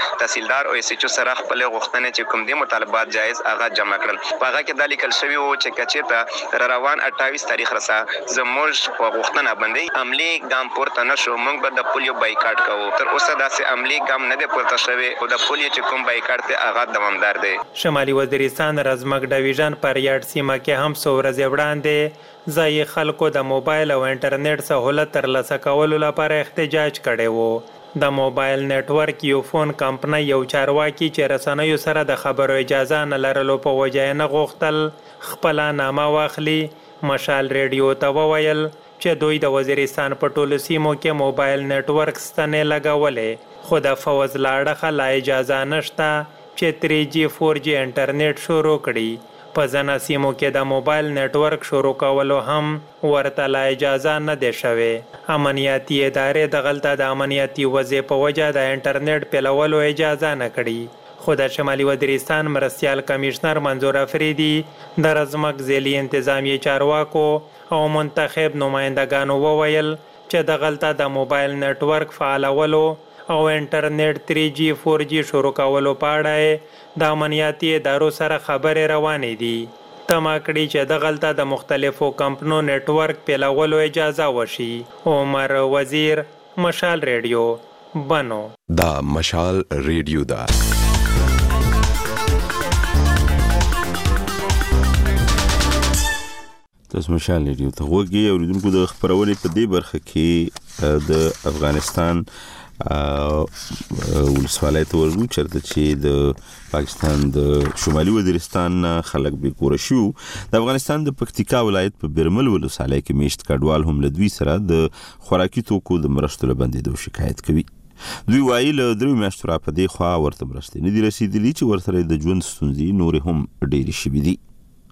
[SPEAKER 21] تحصیلدار او اس ایچ او سره خپل غوښتنې چې کوم دي مطالبات جایز هغه جمع کړل. په هغه کې دا لیکل شوی و چې کچېته روان 28 تاریخ رسا زموږ په غوښتنه باندې عملی ګام پورته نشو موږ به د پولیو بایکاټ کوو. تر اوسه داسې عملی ګام نه دی پورته شوی او د پولیو چې کوم بایکاټ دی هغه دوامدار دی.
[SPEAKER 19] شمالي وزیرستان رزمک ډیویژن پر یاد سیمه کې هم څو ورځې وړاندې ځایي خلکو د موبایل او انټرنیټ سهولت ترلاسه کولو لپاره احتجاج کړی و. د موبایل نتورک یو فون کمپنۍ یو چارواکي چې رسنیو سره د خبرو اجازه نه لرلو په وجه نه غوښتل خپله نامه واخلي. مشال ریډیو ته وویل چې دوی د وزیرستان په ټولو سیمو کې موبایل نتورک ستنې لګولې خو د فوز له اړخه لا اجازه نشته چې 3G 4G انټرنیټ شروع کړي. په ځینو سیمو کې د موبایل نتورک شروع کولو هم ورته لا اجازه نه دی شوې. امنیتي ادارې دغلته د امنیتي وضع په وجه د انټرنیټ پیلولو اجازه نه کړي. خو د شمالي وزیرستان مرستیال کمیشنر منظور افریدي د رزمک ځلي انتظامی چارواکو او منتخب نمایندګانو وویل چې دغلته د موبایل نتورک فعالولو او انټرنیټ 3G 4G شروع کولو په اړه د امنیتي ادارو سره خبرې روانې دي. تمه کړي چې دغلته د مختلفو کمپنو نتورک پیلولو اجازه وشي. عمر وزیر، مشال ریډیو، بنو.
[SPEAKER 5] دا مشال ریډیو دا
[SPEAKER 1] تاسو مشال ریډیو ته وګورئ. اوریدونکو د خبرونې په دې برخه کې د افغانستان ولسوالۍ ته ورغلو چېرته چې د پاکستان د شمالي وزیرستان خلک بې کوره شو. د افغانستان د پکتیکا ولایت په بیرمل ولسوالۍ کې میشت کډوال هم له دوی سره د خوراکي توکو د مرستو له بندېدو شکایت کوي. دوی وایي له 3 میاشتو را په دې خوا ورته مرستې نه دي رسېدلي چې ورسره د ژوند ستونزې نورې هم ډېرې شوي دي.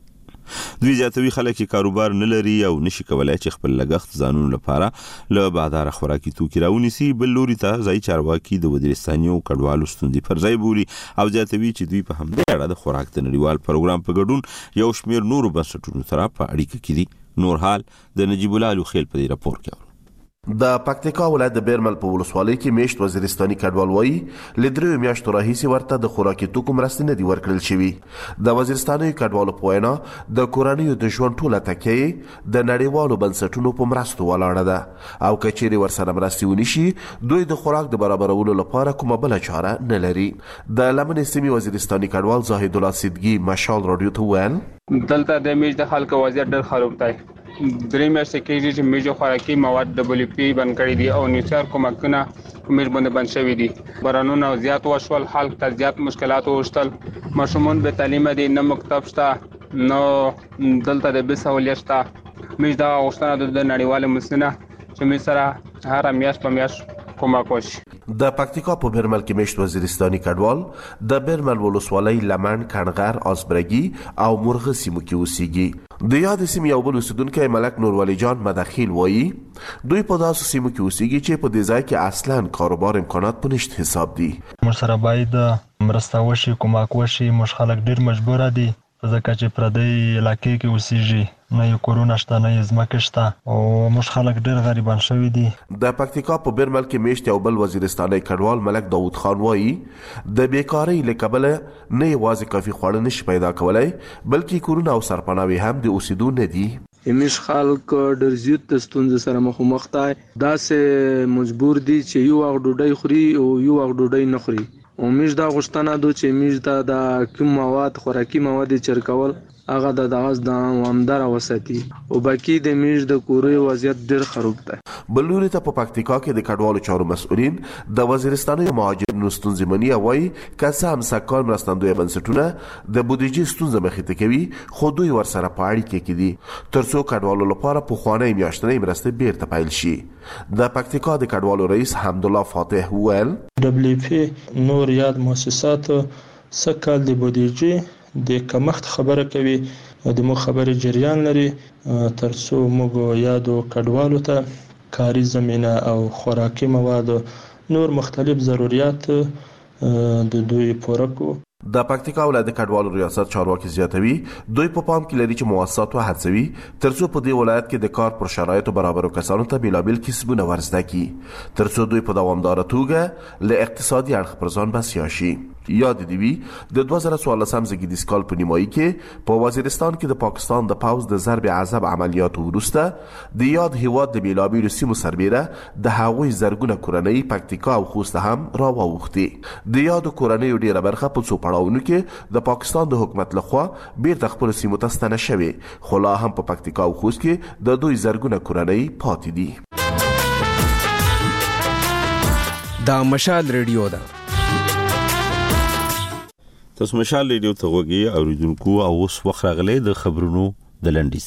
[SPEAKER 1] دوی زیاتوي خلک چې کاروبار نه لري او نشي کولای چې خپل لګښت ځانونو لپاره له بازار خوراکي توکي راونیسي. بل لوري ته ځایي چارواکي د وزیرستانیو کډوالو ستونزې پر ځای بولي او زیاتوي چې دوی په همدې اړه د خوراک د نړیوال پروګرام په ګډون یو شمېر نورو بنسټونو سره په اړیکه کې دي. نور حال د نجیب الله لوخیل په دې راپور کې.
[SPEAKER 22] د پکتیکا ولایت د بیرمل په ولسوالۍ کې میشت وزیرستاني کډوال وایي له 3 میاشتو راهیسې ورته د خوراکي توکو مرستې نه دي ورکړل شوي. د وزیرستاني کډوالو په وینا د کورنیو د ژوند ټوله تکیه د نړیوالو بنسټونو په مرستو ولاړه ده او که چیرې ورسره مرستې ونشي دوی د خوراک د برابرولو لپاره کومه بله چاره نه لري. د لمنې سیمې وزیرستاني کډوال زاهد الله صدقي مشال رادیو ته وویل
[SPEAKER 23] دلته د میش د خلکو وضعیت ډېر خراب دی. 3 میاشتې کېږي چې میجو خوراکي مواد WFP بند کړي دي او نیچر کومکونه میج باندې بند شوي دي. بارانونه زیات وشول، خلک ته زیات مشکلات وشتل. ماشومان به تعلیم دي، نه مکتب شته، نه دلته د بل سہولیت شته. میج دا غوښتنه د نړیوالو مسلونه چې میج سره هر میاشت په میاشت کومک وشي.
[SPEAKER 22] د پکتیکا په بیرمل کې میشت وزیرستاني کډوال د بیرمل ولسوالۍ لمن، کڼغر، آزبرګي او مرغه سیمو کې اوسېږي. د یاد سیمې یو بل اوسیدونکی ملک نورولي جان مدخیل وایي دوی په داسې سیمو کې اوسېږي چې په دې ځای کې اصلا کاروبار امکانات په نشت حساب دي.
[SPEAKER 24] موږ سره باید مرسته وشي، کومک وشي. موږ خلک ډېر مجبوره دي ځکه چې پردی علاقې کې اوسېږي، نه یې کورونه شته، نه یې ځمکې شته او موږ خلک ډېر غریبان شوي دي.
[SPEAKER 22] د پکتیکا په بیرمل کې میشت یو بل وزیرستاني کډوال ملک داود خان وایي د بیکارۍ له کبله نه یوازې کافي خواړه نشي پیدا کولی بلکې کورونه او سرپناوي هم د اوسېدو نه دي.
[SPEAKER 25] همیش خلک ډېر زیات د ستونزې سره مخامخ دي. داسې مجبور دي چې یو وخت ډوډۍ خوري او یو وخت ډوډۍ نه خوري. او میش دا غوښتنه ده چې میش د کوم مواد خوراکي مواد چرکول هغه د دغه د عوامدار وساتي او باقي د میش د کوري وضعیت ډېر خراب دی.
[SPEAKER 22] بل لوري ته په پکتیکا کې د کډوالو چارو مسؤلین د وزیرستاني مهاجرینو ستونزې مني او وایي که څه هم سږکال مرستندویه بنسټونه د بودیجې ستونزه مخې ته کوي خو دوی ورسره په اړیکه کې دي تر څو کډوالو لپاره پخوانۍ میاشتنۍ مرستې بیرته پیل شي. د پکتیکا د کډوالو رئیس حمدالله فاتح وویل
[SPEAKER 24] WFP نور یاد مؤسسات سږکال د بودیجې د کمښت خبره کوي او د مو خبرې جریان لري تر څو موږ یادو کډوالو ته کاري زمینه او خوراکي مواد نور مختلف ضرورت د دوی پوره کو.
[SPEAKER 22] د پکتیکا ولایت کډوالو ریاست چارواکي زیاتوي دوی په پام کې لري چې مؤسسات وهڅوي ترڅو په دې ولایت کې د کار پر شرایطو برابرو کسانو ته بیلابیل کسبونه ورزده کړي ترڅو دوی په دوامداره توګه له اقتصادي اړخ پر ځان بسیا شي. یاد دی وی د 2014 زګیدیس کال په نیمایي کې په وزیرستان کې د پاکستان د پاوز د ضرب عذاب عملیاتو وروسته د یاد هیواد د بیلابیلو سیمو سربیره د هغوی زرګونه کورنۍ پکتیکا او خوست هم راووختي. د یاد کورنۍ ډیره برخه په څو پړاوونو کې د پاکستان د حکومت لخوا بیرته خپل سیمو ته ستنه شوي خو لا هم په پکتیکا او خوست کې د دوی زرګونه کورنۍ پاتې دي.
[SPEAKER 2] دا مشال ریډیو ده.
[SPEAKER 1] تاسو مشال ریډیو ته وګورئ اوریدونکو او اوس وخت راغلی د خبرونو د لنډیز.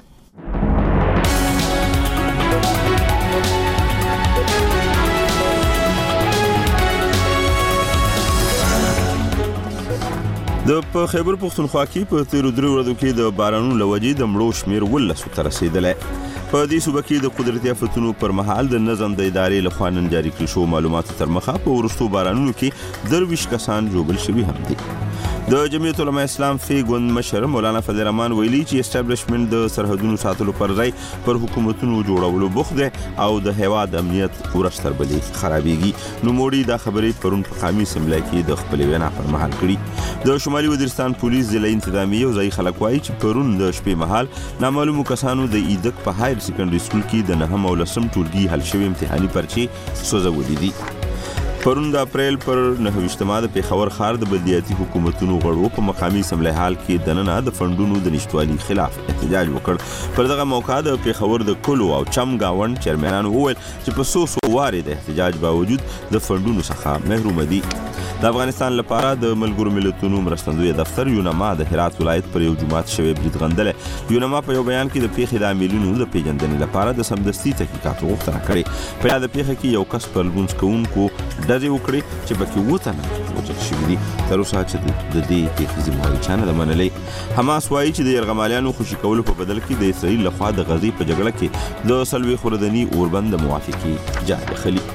[SPEAKER 1] د خیبر پختونخوا کې په تیرو 3 ورځو کې د بارانونو له وجې د مړو شمیر 19 ته رسیدلی. په دې صوبه کې د قدرتي آفتونو پر مهال د نظم د ادارې لخوا نن جاري کړل شو معلوماتو تر مخه په وروستو بارانونو کې 23 کسان ژوبل شوي هم دي. د جمعیت علماء اسلام فی ګوند مشر مولانا فضل الرحمن ویلي چې اسټابلیشمنت د سرحدونو ساتلو پر ځای پر حکومتونو جوړولو بوخت دی او د هیواد امنیت ورستر بلې خرابېږي. نو موړي دا خبرې پرون په قامي اسمبلی کې د خپل وینا پر مهال کړي. د شمالي وزیرستان پولیس ضلع انتظامیه او ځای خلک وایي چې پرون د شپې مهال نامعلومو کسانو د ایدک په هایر سیکنډري سکول کې د 9 او 10 ټولګي حل شوي امتحاني پرچې سوځولې دي. پرون د اپریل پر 9 د پیښور ښار د بلدیاتي حکومتونو غړو په مقامي اسمبلی هال کې دننه د فندونو د نشټوالي خلاف احتجاج وکړ. پر دغه موقع د پیښور د کلو او چم گاوند چیرمنانو وویل چې په څو وارې د احتجاج باوجود د فندونو څخه محروم دي. د افغانستان لپاره د ملګرو ملتونو مرستندوی دفتر یونما د هرات ولایت پر یو جماعت شوی برید غندله. یونما په یو بیان کې د پیښې د عاملینو د پیژندنې لپاره د سمدستي تحقیقاتو غوښتنه کړې. په یاد پیښه کې یو کس پر لمونځ کوونکو ډزې وکړې چې پکې وتنه وژل شوي دي. تر اوسه چې د دې پیښې ذمهواري چا نه ده منلې. حماس وایي چې د یرغمالیانو خوشي کولو په بدل کې د اسرائیل لخوا د غزې په جګړه کې د 40 ورځني اوربند موافقې جاري خلي.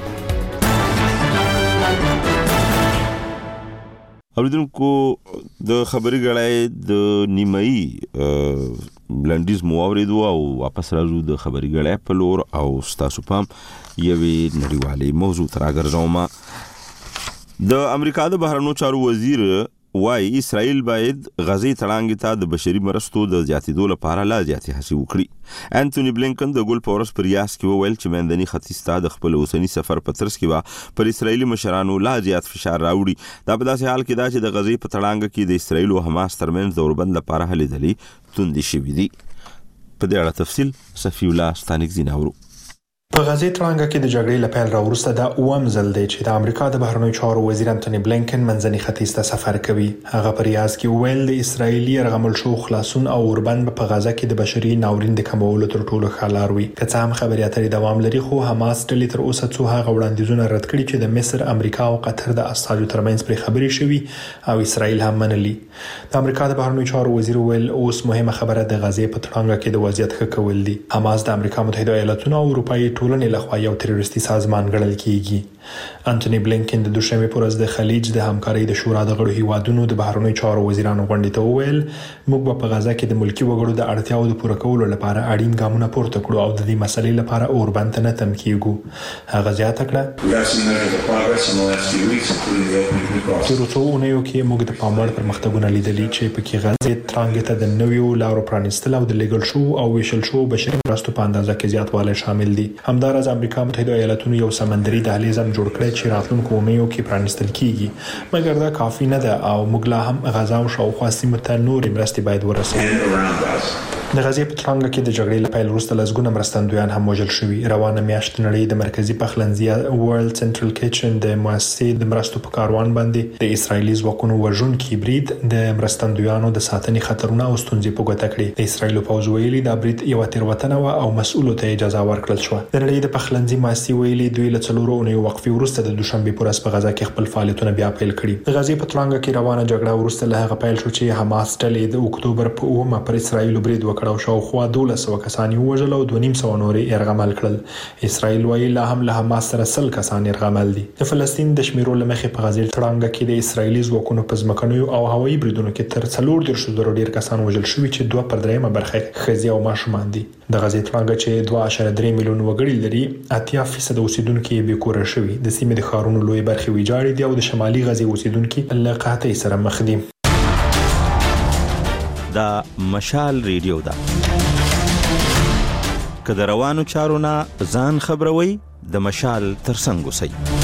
[SPEAKER 1] اوریدونکو د خبري غړای د نیمایي لنډیز مو اوریدو او واپس راځو د خبري غړای په لور او ستاسو پام یوې نړیوالې موضوع ته راګرځوم. د امریکا د بهرنیو چارو وزیر وايي اسرائیل باید غزې تړانګې ته د بشري مرستو د زیاتېدو لپاره لا زیاتې هڅې وکړي. انټونی بلینکن د ګل پورس پر ریاض کې وویل چې مندني ختیځ ته د خپل اوسني سفر په ترڅ کې به پر اسرائیلي مشرانو لا زیات فشار راوړي. دا په داسې حال کې دا چې د غزې په تړانګه کې د اسرائیل او حماس ترمنځ د اوربند لپاره هلې ځلې توندې شوي دي. په دې اړه تفصیل صفی الله ستانک زیناورو.
[SPEAKER 3] په غزې تړانګه کې د جګړې له پیل راوروسته دا اووم ځل دی چې د امریکا د بهرنیو چارو وزیر انټونی بلینکن منځني ختیځ ته سفر کوي. هغه په ریاض کې وویل د اسرایلی یرغمل شو خلاصون او اوربند په غزه کې د بشري ناورین د کمولو تر ټولو ښه لار وي. که څه هم خبرې اترې دوام لري خو حماس ډلې تر اوسه څو هغه وړاندیزونه رد کړي چې د مصر، امریکا او قطر د استازو ترمنځ پرې خبرې شوي او اسرائیل هم منلي. د امریکا د بهرنیو چارو وزیر ویل اوس مهمه خبره د غزې په تړانګه کې د وضعیت ښه کول دي. حماس د امریکا متحده ایالاتونو او اروپایي ټولنې لخوا یو تروریستي سازمان ګڼل کیږي. انټونی بلینکن د دوشنبه پر ورځ د خلیج د همکارۍ د شورا د غړو هیوادونو د بهرنیو چارو وزیرانو غونډې ته وویل موږ په غزه کې د ملکی وګړو د اړتیاو د پوره کولو لپاره اړین ګامونه پورته کړو او د دې مسلې لپاره اوربند ته نه تم کیږو. هغه زیاته کړه تر څو اونیو کې موږ د پاموړ پرمختګونه لیدلي چې په کې غزې ترانګ ته د نویو لارو پرانیستل او د لیګل شو او ویشل شو بشري مرستو په اندازه کې زیاتوالی شامل دي. همدارس امریکا متحده ایالاتونو یو سمندري دهلیز جوړ کړی چې راتلونکو اونیو کې پرانیستل کیږي، مګر دا کافی نه ده او موږ لا هم غزا او شاوخوا سیمو ته نورې مرستې باید ورسوو. د غزې په تړانګه کې د جګړې له پیل وروسته لسګونه مرستندویان هم وژل شوي. روانه میاشت نړۍ د مرکزي پخلنځي ورلد سنټرل کچن د مؤسسې د مرستو په کاروان باندې د اسرایلی ځواکونو وژونکي برید د مرستندویانو د ساتنې خطرونه او ستونزې په ګوته کړې. د اسرایل پوځ ویلي دا برید یو تېروتنه و او مسؤلو ته اجازه ورکړل شوه. د نړۍ د پخلنځي مؤسسې ویلي دوی له 4 اونیو وقفې وروسته د دوشنبه پر ورځ په غزا کې خپل فعالیتونه بیا پیل کړي. د غزې په تړانګه کې روانه جګړه وروسته له هغه پیل شو چې حماس ډلې د اکتوبر په 9 پر اسرایل برید وکړ وکړ او شاوخوا 1200 کسان وژل او 250 نور يرغمل کړل. اسرائیل وایي لا هم له حماس سره 100 کسان يرغمل دي. د فلسطین د شمیرو لمخې په غزل تړانګه کې د اسرائیلي ځواکونو په ځمکنیو او هوایي بریدونو کې تر 400 ډیر کسان وژل شوي چې 2/3 برخه ښځې او ماشومان دي. د غزې تړانګه چې 2.3 میلیون وګړي لري 80% اوسیدونکو یې بیکوره شوي. د سیمې د ښارونو لوی برخې ویجاړې دي او د شمالي غزې اوسیدونکو له قحطۍ سره مخ دي.
[SPEAKER 1] دا مشال ریډیو ده. که د روانو چارو نه ځان خبروي د مشال ترڅنګ اوسئ.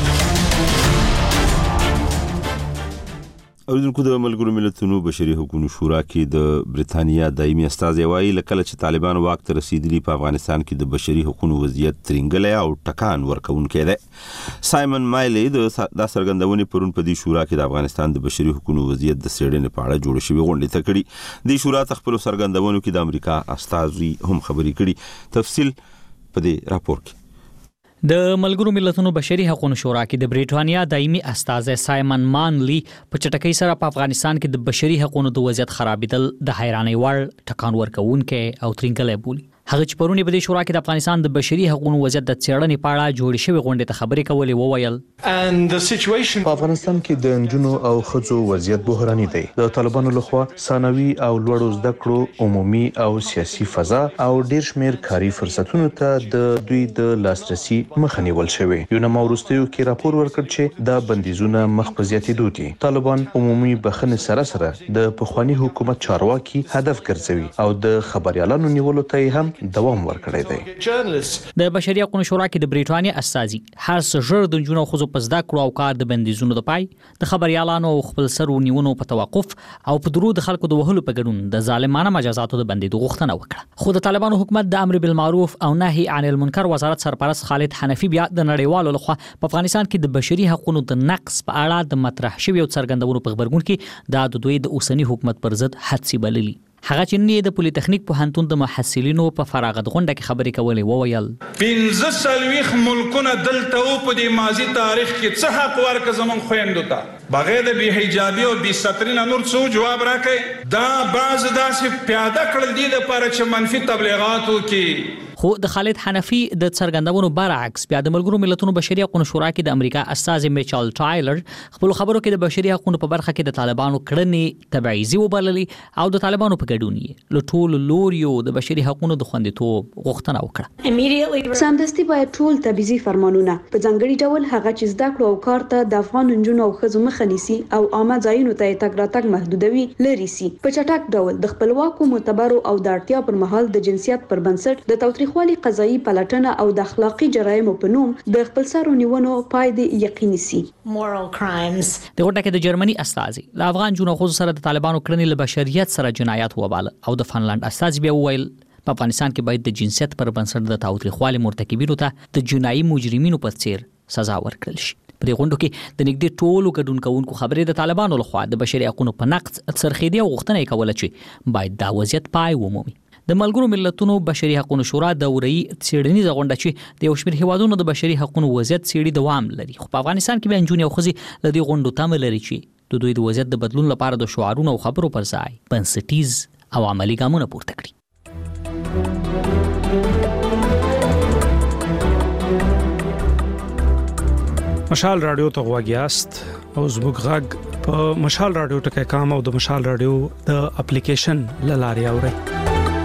[SPEAKER 1] اوریدونکو د ملګرو ملتونو بشري حقوقو شورا کې د بریتانیا دایمي استازی وایي لکه چې طالبان واک ته رسیدلي په افغانستان کې د بشري حقوقو وضعیت ترنګلی او ټکان ورکوونکی دی. سایمن مایلی د څرګندونې پرون په دې شورا کې د افغانستان د بشري حقوقو وضعیت د څېړنې په اړه جوړ شوې غونډې ته کړي. د شورا ته خپلو څرګندونو کې د امریکا استازي هم خبرې کړي. تفصیل په دې راپور کې.
[SPEAKER 4] د ملګرو ملتونو بشري حقوقو شورا کې د بریټانیا دایمي استازی سایمن مانلی په چټکۍ سره په افغانستان کې د بشري حقوقو د وضعیت خرابېدل د حیرانۍ وړ ټکان ورکوونکی او ترنګلی بولي. هغه چې پرونی په دې شورا کې د افغانستان د بشري حقوقو وضعیت د څېړنې په اړه جوړې شوې غونډې ته خبرې کولې وویل
[SPEAKER 6] په افغانستان کې د نجونو او ښځو وضعیت بحراني دی. د طالبانو لخوا ثانوي او لوړو زده کړو عمومي او سیاسي فضا او ډیر شمیر کاري فرصتونو ته د دوی د لاسرسي مخه نیول شوی. یو نوم وروستیو کې راپور ورکړ چې دا بندیزونه مخ په زیاتېدو دي. طالبان عمومي بخښنې سره سره د پخوانی حکومت چارواکي هدف ګرځوي او د خبريالانو نیولو ته هم دوام ورکړی دی.
[SPEAKER 4] د بشري حقوقو شورا کې د بریټانیا استازي هر څه ژر د نجونو او ښځو په زده کړو او کار د بندیزونو د پای د خبريالانو او خپل سرو نیونو په توقف او په درو د خلکو د وهلو په ګډون د ظالمانه مجازاتو د بندیدو غوښتنه وکړه. خو د طالبانو حکومت د امر بالمعروف او نهي عن المنکر وزارت سرپرست خالد حنفي بیا د نړیوالو لخوا په افغانستان کې د بشري حقوقو د نقص په اړه د مطرح شوی او څرګندونو په خبرګون کې د دوی د اوسنی حکومت پر ضد حدسي بللي. هغه چې نن د پولیټیکنیک پوهنتون د محصلینو په فراغت غونډه کې خبرې کولې وویل
[SPEAKER 7] 15 ملکونه دلته او په دې ماضي تاریخ کې څه حق ورکړ زمون خويندو ته بغیر د بی حجابي او بی سترینه نور څه جواب راکړي. دا بعض داسې پیاده کړل دي د لپاره چې منفي تبلیغاتو کې.
[SPEAKER 4] خو د خالد حنفي د څرګندونو برعکس بیا د ملګرو ملتونو بشري حقوقو شورا کې د امریکا استازي میچل ټایلر خپل خبرو کې د بشري حقوقو په برخه کې د طالبانو کړنې تبعیضي وبللي او د طالبانو په ګډون یې له ټولو لوریو د بشري حقوقو د خوندیتوب غوښتنه وکړه.
[SPEAKER 8] سمدستي باید ټول تبعیضي فرمانونه په ځانګړي ډول هغه چې زده کړو او کار ته د افغان نجونو او ښځو مخه نیسي او عامه ځایونو ته تګ راتګ محدودوي لري سي په چټک ډول د خپلواکو معتبرو او د اړتیا پر مهال د جنسیت پر بنسټ د تاوتریخوالي قضایي پلټنه او د اخلاقی جرایمو په نوم د خپلسرو نیونو پای د یقیني سي.
[SPEAKER 4] د غونډه کې د جرمني استازي له افغان جنونو خو سره د طالبانو کړنې له بشریت سره جنایات وباله او د فنلند استازي بیا وویل په افغانستان کې باید د جنسیت پر بنسټ د تاوتریخوالي مرتکبینو ته د جنایي مجرمینو په څیر سزا ورکړل شي. په دې غونډه کې د نږدې ټولو ګډون کوونکو خبرې د طالبانو لخوا د بشري حقوقو په نقض څرخېدي او غوښتنه یې کوله چې باید دا وضعیت پای ومومي. د ملګرو ملتونو بشري حقوقو شورا دوري څېړنیزه غونډه چې د یو شمېر هیوادونو د بشري حقوقو وضعیت څېړي دوام لري. خو په افغانستان کې به نجونې او ښځې له دې غونډو تمه لري چې د دوی د وضعیت د بدلون لپاره د شعارونو او خبرو پر ځای بنسټیز او عملي ګامونه پورته کړي.
[SPEAKER 11] مشال رادیو ته غواګیاست او زموږ غږ په مشال رادیو ټکی کام او د مشال رادیو د اپلیکیشن لارې اورئ.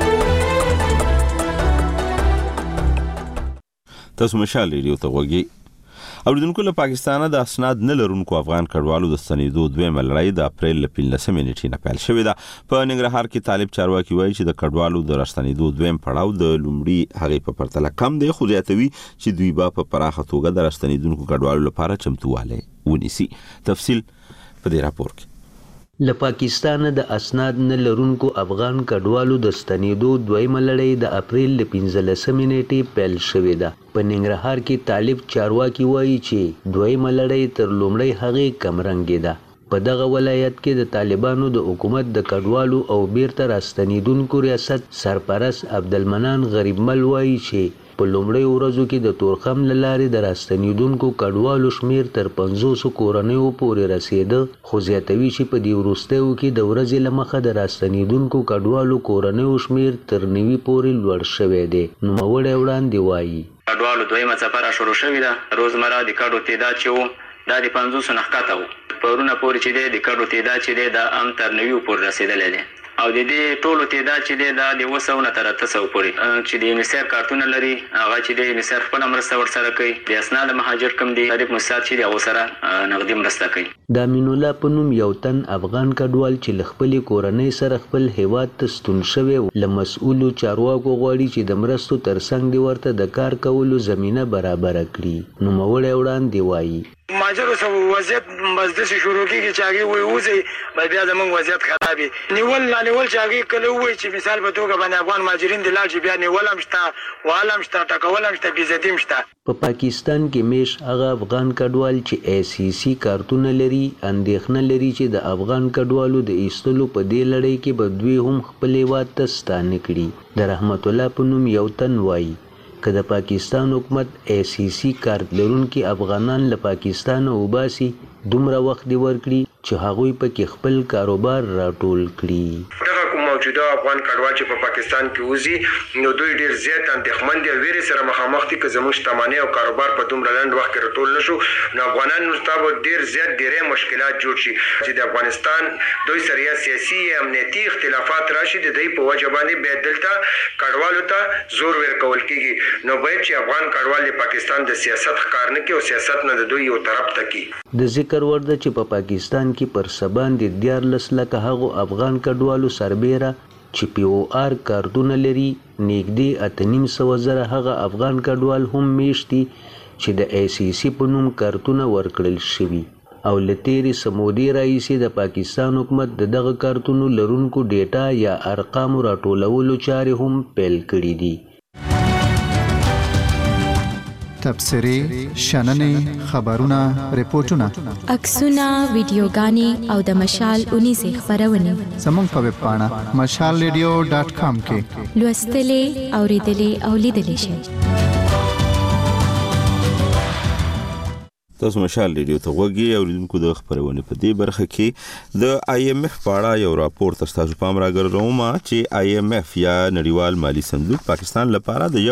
[SPEAKER 1] تاسو مشال ریډیو ته غوږی اوریدونکو له پاکستانه د اسناد نه لرونکو افغان کډوالو د ستنېدو دویمه لړۍ د اپریل له 15 نیټې نه پیل شوې ده. په ننګرهار کې طالب چارواکي وایي چې د کډوالو د راستنېدو دویم پړاو د لومړي هغې په پرتله کم دی، خو زیاتوي چې دوی به په پراخه توګه د راستنېدونکو کډوالو لپاره چمتووالی ونیسي. تفصیل په دې راپور کې.
[SPEAKER 26] له پاکستانه د اسناد نه لرونکو افغان کډوالو د ستنېدو دویمه لړۍ د اپریل له 15 نیټې پیل شوې ده. په ننګرهار کې طالب چارواکي وایي چې دویمه لړۍ تر لومړۍ هغې کمرنګې ده. په دغه ولایت کې د طالبانو د حکومت د کډوالو او بیرته راستنېدونکو ریاست سرپرست عبدالمنان غریبمل وایي چې په لومړی ورځو کې د تورخم له لارې د راستنیدونکو کډوالو شمیر تر 500 کورنیو پورې رسېده، خو زیاتوي چې په دې وروستیو کې د ورځې له مخه د راستنیدونکو کډوالو کورنیو شمیر تر 90 پورې لوړ شوی دی. نوموړی وړاندې وایي
[SPEAKER 9] کډوالو دویمه څپه را شروع شوې ده. روزمره د کډو تعداد چې و دا د 500 نه ښکته و. پرونه پورې چې دی د کډو تعداد چې دی دا هم تر 90 پورې رسېدلی دی او د دې ټولو تعداد چې دی دا د 200 نه تر 800 پورې چې د یونیسیف کارتونه لري هغه چې د یونیسیف خپله مرسته ورسره کوي. د اسناد مهاجر کم دي غریب مساعد چې دی هغو سره نغدي مرسته کوي.
[SPEAKER 26] د امین الله په نوم یو تن افغان کډوال چې له خپلې کورنۍ سره خپل هیواد ته ستون شوی له مسؤلو چارواکو غواړي چې د مرستو ترڅنګ دې ورته د کار کولو زمینه برابره کړي. نوموړی وړاندې وایي
[SPEAKER 10] ماجرو سو وضعیت مزدس شروع کیږي چې هغه وي اوسې بیا زمونږ وضعیت خرابي نیول نه نیول چې هغه کله وي چې مثال په توګه باندې افغان مهاجرین د لاړ بیا نیول هم شته والم شته ټکول هم شته بیزتیم شته.
[SPEAKER 26] په پاکستان کې میش هغه افغان کډوال چې ACC کارتونه لري اندېښنه لري چې د افغان کډوالو د ایستلو په دې لړۍ کې به دوی هم خپل هیواد ته ستانه کړي. د رحمت الله په نوم یو تن وایي که د پاکستان حکومت ACC کارت لرونکي افغانان له پاکستانه وباسي دومره وخت دی ورکړي چې هغوی پکې خپل کاروبار راټول کړي.
[SPEAKER 12] موجوده افغان کډوال چې په پاکستان کې وزي نو دوی ډیر زیات اندېښمن دي او ویرې سره مخامخ دي که زموږ شتمنۍ او کاروبار په دومره لنډ وخت کې راټول نشو نو افغانان مستابو ډیر زیات ډیرې مشکلات جوړ شي چې د افغانستان دوی سره یا سیاسي یا امنیتي اختلافات راشي د دوی په وجه باندې بیا دلته کډوالو ته زور ورکول کیږي نو باید چې افغان کډوال د پاکستان د سیاست ښکار نه کړي او سیاست نه د دوی یو طرف ته کړي.
[SPEAKER 26] د ذکر وړ ده چې په پاکستان کې پر سبان د 14 لکه هغو افغان کډوالو سربیره چې POR کارتونه لري نږدې 8,900,000 هغه افغان کډوال هم میشتي چې د ACC په نوم کارتونه ورکړل شوي او له تیرې سمودې راهیسې د پاکستان حکومت د دغه کارتونو لرونکو ډیټا یا ارقامو راټولولو چارې هم پیل کړي دي.
[SPEAKER 14] تبصرې، شننې، خبرونه، ریپورتونه،
[SPEAKER 15] عکسونه، ویډیوګانې او د مشال 19 خبرونه
[SPEAKER 14] زموږ په ویب پاڼه mashalradio.com کې
[SPEAKER 15] لوستلې، اوریدلې او لیدلې شئ.
[SPEAKER 1] تاسو مشال ریډیو ته غوږی اوریدونکو د خبرونه په دې برخه کې د IMF په اړه یو راپور تاسو پام راګرځوم چې IMF یا نړیوال مالی صندوق پاکستان لپاره د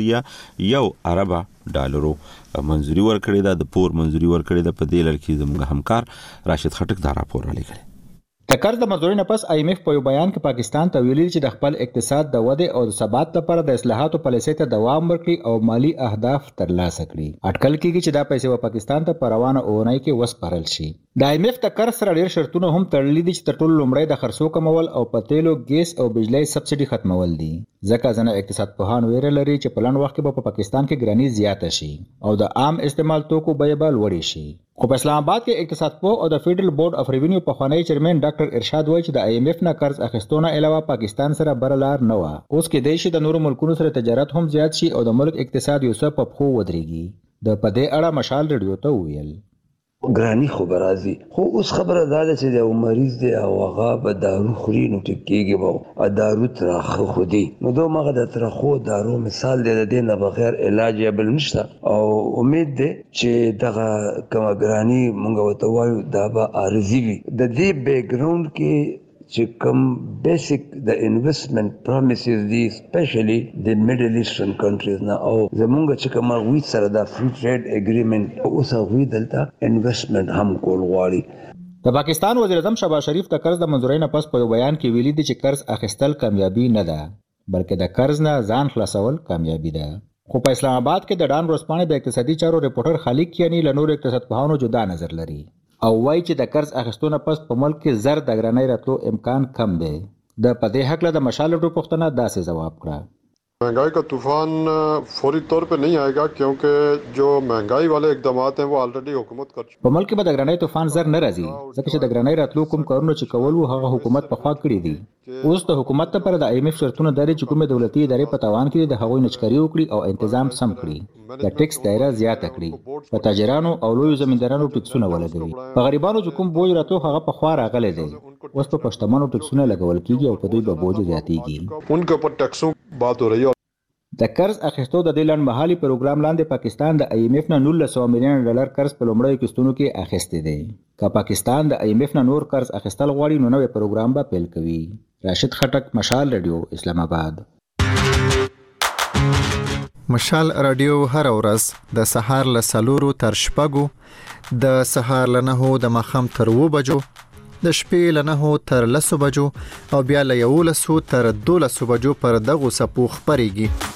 [SPEAKER 1] 1.1 ارب ډالرو منځوري ورکړې ده. د پور منځوري ورکړې ده. په دې لړ کې زموږ همکار راشد خټک دا راپور را لګړي.
[SPEAKER 16] د قرض د منځورۍ نه پس IMF په یو بیان کې پاکستان ته ویلي چې د خپل اقتصاد د ودې او د ثبات لپاره د اصلاحاتو پالیسۍ ته دوام ورکړي او مالی اهداف ترلاسه کړي. اټکل کیږي چې دا پیسې په پاکستان ته په روانه اونۍ کې وسپارل شي. د IMF د قرض سره ډېر شرطونه هم تړلي دي چې تر ټولو لومړی د خرڅو کمول او په تیلو، ګیس او بجلی سبسډي ختمول دي. ځکه ځینې اقتصاد پوهان ویره لري چې په لنډ وخت کې به په پاکستان کې ګراني زیاته شي او د عام استعمال توکو بیه به لوړې شي. خو په اسلام آباد کې اقتصاد پوه او د فیډرل بورډ اف ریونیو پخوانی چیرمن ډاکټر ارشاد وایي چې د IMF نه قرض اخیستونه علاوه پاکستان سره بل لار نه و. اوس کې د شي د نورو ملکونو سره تجارت هم زیات شي او د ملک اقتصاد یو څه په پخو ودرېږي. د پدې اړه مشال ریډیو ته ویل
[SPEAKER 27] ګرانی خو برازي خو اوس خبره دا ده چې د مریض دی او هغه به دارو خوري نو ټیکيږي به دارو ترخه خودي نو دوه مغه د ترخو دارو مثال دی د دې نه بغیر علاج بل نشته او امید دی چې دغه کوم ګرانی مونږ وته وایو دا به عارضي وي. د دې بیک ګراوند کې چې کوم بیسیک د انویسټمنت پرومیسز دي اسپیشلی د میډل ایسټرن کنټریز نه او زمونږ چې کوم غوي سره د فری ټریډ اګریمنت اوس غوي دلته انویسټمنت هم کول غواړي.
[SPEAKER 16] د پاکستان وزیر اعظم شهباز شریف د قرض د منځورۍ نه پس په یو بیان کې ویلي دي چې قرض اخیستل کامیابی نه ده بلکې د قرض نه ځان خلاصول کامیابی ده. خو په اسلام آباد کې د ډان ورځپاڼې د اقتصادي چارو ریپورټر خالق کیانی له نورو اقتصاد پوهانو جدا نظر لري او وایي چې د قرض اخیستونه پس په ملک کې زر د ګرانۍ راتلو امکان کم دی. د پدې حق له د مشال ریډیو پوښتنه داسې جواب کړه
[SPEAKER 28] महंगाई का तूफान फौरी तौर पे नहीं आएगा क्योंकि जो महंगाई वाले इकदामात हैं वो ऑलरेडी हुकूमत कर चुकी है.
[SPEAKER 16] په ملک کې به د ګرانۍ طوفان زر نه راځي ځکه چې د ګرانۍ راتلو کوم کارونه چې کول وو هغه حکومت په خوا کړی دي. اوس د حکومت لپاره د IMF شرطونه داري چې کومه دولتي ادارې په تاوان کې د هغوی نچکري وکړي او تنظیم سم کړي. د ټیکس دایره زیاته کړي. په تاجرانو او لوی زمیندارانو ټیکسونه ولګوي. په غریبانو چې کوم بوج راتلو هغه په خوا راغلی دی. اوس په پښتمانو ټیکسونه لګول کیږي او په دوی به بوج زیاتیږي.
[SPEAKER 28] उनके ऊपर टैक्सों बात हो रही है.
[SPEAKER 16] د قرض اخیستو د دې لنډمهالي پروګرام لاندې پاکستان د IMF نه 1900 میلیون ډالر قرض په لومړیو قسطونو کې اخیستی دی. که پاکستان د IMF نه نور قرض اخیستل غواړي نو نوې پروګرام به پیل کوي. راشد خټک، مشال رادیو، اسلام آباد.
[SPEAKER 14] مشال رادیو هر ورځ د سهار له 4 تر 6، د سهار له 9 د ماښام تر 2 بجو، د شپې له 9 تر 10 بجو او بیا له 11 تر 12 بجو پر دغه سپو خبريږي.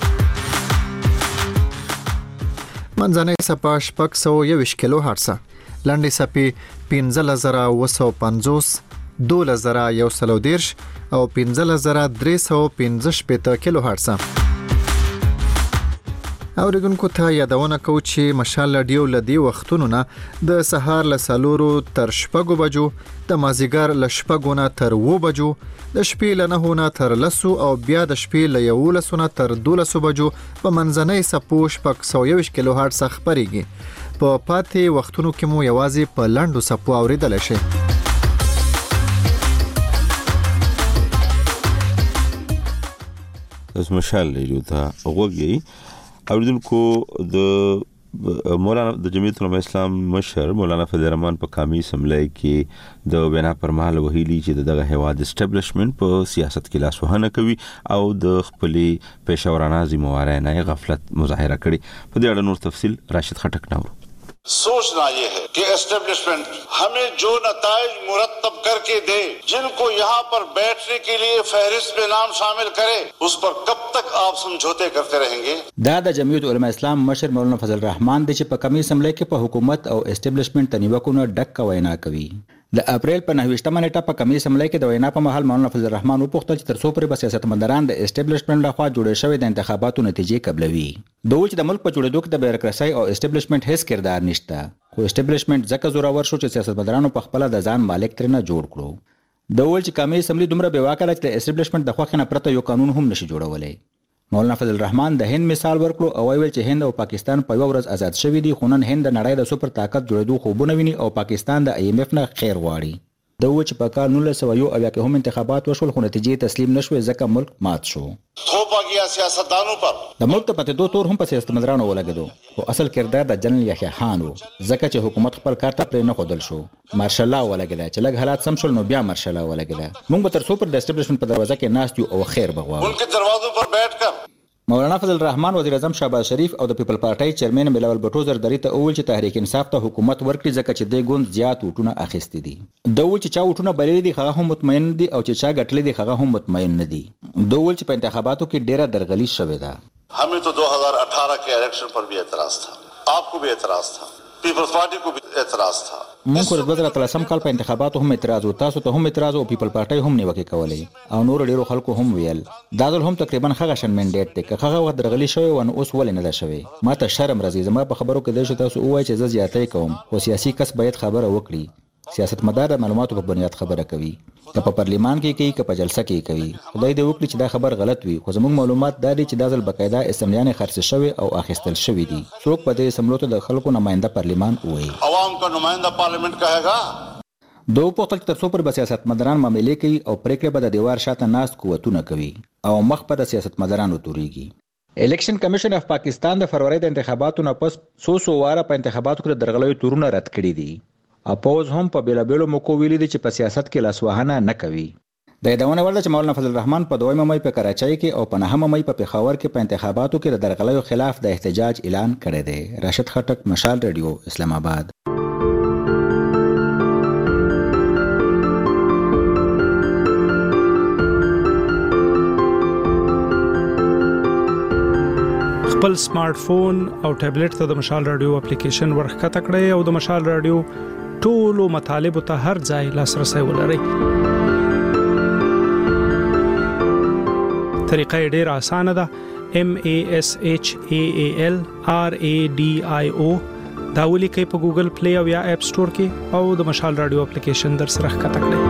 [SPEAKER 14] منځنۍ سپا 621 کیلو هرتز، لنډې سپې 15950، 12110 او 15315 کیلو هرتز. اوریدونکو ته یادونه کوم چې مشال رادیو لدی وختونو نه د سهار له 4 تر 6 بجو، د مازیګر له 6 نه تر 2 بجو، د شپې له 9 نه تر 10 او بیا د شپې له 11 نه تر 12 بجو په منځنۍ سپو 621 کیلو هرتز خبريږي. په پاتې وختونو کې مو یوازې په لاندو سپو اوریدل شي.
[SPEAKER 1] اس مشال رادیو ته وګورئ. اوریدونکو د مولانا د جمعیت علماء اسلام مشر مولانا فضل الرحمن په قومي اسمبلی کې د بنا پر مهال ویلي چې دغه هواد اسټابلیشمنت په سیاست کې لاس وهنه کوي او د خپلې پېښورانه ذمہوارانه غفلت مظاهره کړي. په دې اړه نور تفصیل راشد خټک نور.
[SPEAKER 5] सोचना ये है कि एस्टेब्लिशमेंट हमें जो नताइज मुरत्तब करके दे, जिनको यहाँ पर बैठने के लिए फहरिस्त में नाम शामिल करे, उस पर कब तक आप समझौते करते रहेंगे?
[SPEAKER 16] دا د جمعیت علماء اسلام مشر مولانا فضل الرحمن د چې په قومي اسمبلی کې په حکومت او اسټابلیشمنت تنیوکونه ډک وینا کوي. د اپریل په 9مه نیټه په قومي اسمبلی کې د وینا په مهال مولانا فضل الرحمن وپوښتل چې تر څو پورې به سیاستمداران د اسټابلیشمنت لخوا جوړې شوې د انتخاباتو نتیجې قبلوي. دوی چې د ملک په جوړېدو کې د بیروکراسي او اسټابلیشمنت هیڅ کردار نشته، خو اسټابلیشمنت ځکه زورور شو چې سیاستمدارانو په خپل د ځان مالک ترنه جوړ کړو. د ول چې قومي اسمبلی دومره بې واکه چې د اسټابلیشمنت د خوښ نه پرته یو قانون هم نشي جوړولای. مولانا فضل الرحمن د هند مثال ورکړو او ویل چې هند او پاکستان په یو ورځ آزاد شوي دي، خو نن هند د نړۍ د سپر طاقت جوړېدو خوبونه ویني او پاکستان د IMF نه خیر غواړي. د و چې په کال 1901 کې هم انتخابات وشول خو نتیجې تسلیم نشوې ځکه ملک مات شو.
[SPEAKER 5] थोपा गया सियासतदानों पर.
[SPEAKER 16] د ملک په دو تور هم په سیاستمدارانو ولګېدو، خو اصل کردار د جنرال یحیی خان و، ځکه چې حکومت خپل کار ته پرې نه ښودل شو. مارشل لا ولګېده چې لږ حالات سم شول نو بیا مارشل لا ولګېده. موږ به تر څو پر د اسټابلیشمنت په دروازه کې ناست یو او خیر بغواړو.
[SPEAKER 5] उनके दरवाजों पर बैठकर
[SPEAKER 16] مولانا فضل الرحمن وزیر اعظم شهباز شریف او د پیپل پارټي چیرمن بلاول بټو زرداری ته اول چې تحریک انصاف ته حکومت ورکړي ځکه چې د ګوند زیات وټونه اخیستي دي. دوی چې چا وټونه بللي دي هغه هم مطمئن دي او چې چا ګټلې دي هغه هم مطمئن نه دي. دوی چې په انتخاباتو کې ډیره درغلي شوې ده.
[SPEAKER 5] हमें तो 2018 के इलेक्शन पर भी एतराज था, आपको भी एतराज था, पीपल्स पार्टी को भी एतराज था.
[SPEAKER 16] موږ د 2013 کال په انتخاباتو هم اعتراض او تاسو ته هم اعتراض او پیپل پارټي هم نیوکه کولې او نور ډیرو خلکو هم ویل دا ځل هم تقریبا هغه شن منډیټ ته هغه وخت درغلي شوی و نو اوس ولې نه ده شوی. ما ته شرم راځي زما په خبرو کې د تاسو وایي چې زه زیاتې کوم، خو سیاسي کس باید خبره وکړي. سیاستمدار د معلوماتو په بنیاد خبره کوي، که په پارلیمان کې کوي که په جلسه کې کوي. خدای دې وکړي چې دا خبر غلط وي، خو زموږ معلومات دا دي چې دا ځل بقاعده اسمبلیانې خرڅ شوی او اخیستل شوی دي. څوک په دې اسمبلیو ته د خلکو نماینده پارلیمان وایي.
[SPEAKER 5] عوام کا نمائندہ پارلیمنٹ کہے گا.
[SPEAKER 16] دو پوښتل تر څو پر سیاستمداران معاملې کوي او پریکړه به د دیوار شاته ناست قوتونه کوي او مخ په د سیاستمدارانو توريږي. الیکشن کمیشن اف پاکستان د فروری د انتخاباتو نه پس 100 واره په انتخاباتو کې د درغلیو تورونه رد کړي دي. اپوز هم په بیلابیلو موکو ویلي دي چې په سیاست کې لاسوهنه نه کوي. د یادونه ورده چې مولانا فضل الرحمن په 2 مې په کراچۍ کې او په 9 مې په پېښور کې په انتخاباتو کې د درغلیو خلاف د احتجاج اعلان کړی دی. راشد خټک، مشال رادیو، اسلام آباد.
[SPEAKER 11] خپل سمارټ فون او ټابلیټ ته د مشال رادیو اپلیکیشن ورخکته کړئ او د مشال رادیو ټولو مطالبه ته هر ځای لاسرسي ولرئ. طریقه ډیره اسانه ده. MASHAAL RADIO دا ولیکئ په ګوګل پلی او یا اپ سٹور کې او د مشال رادیو اپلیکیشن در سره ښکته کړئ.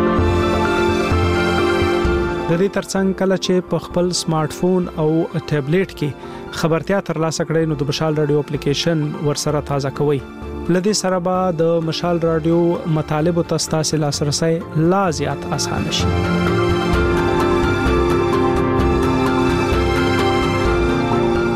[SPEAKER 11] د دې ترڅنګ کله چې په خپل سمارټ فون او ټابلیټ کې خبرتیا ترلاسه کړئ نو د مشال رادیو اپلیکیشن ورسره تازه کوئ. لدې سره به د مشال رادیو مطالب او تاسو لاسرسي لا زیات آسان شي.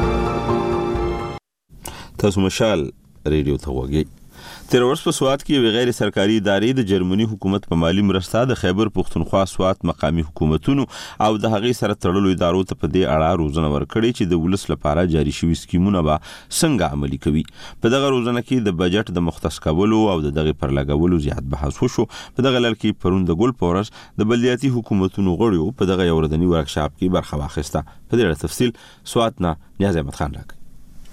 [SPEAKER 1] تاسو مشال ریډیو ته وګورئ. تیر ورځ په سوات کې غیر سرکاري ادارې د جرمني حکومت په مالی مرسته د خیبر پښتونخوا سوات مقامی حکومتونو او د هغې سره تړلو ادارو ته په دې اړه روزنه ورکړې چې د ولس لپاره جاري شوي سکیمونه به څنګه عملي کوي. په دغه روزنه کې د بجټ د مختص کولو او د دغه پر لګولو زیات بحث وشو. په دغه لړ کې پرون د ګل پورس د بلدیاتي حکومتونو غړو په دغه یو ورځنی ورکشاپ کې برخه واخیسته. په دې اړه تفصیل سوات نه نیاز احمد خان راکړي.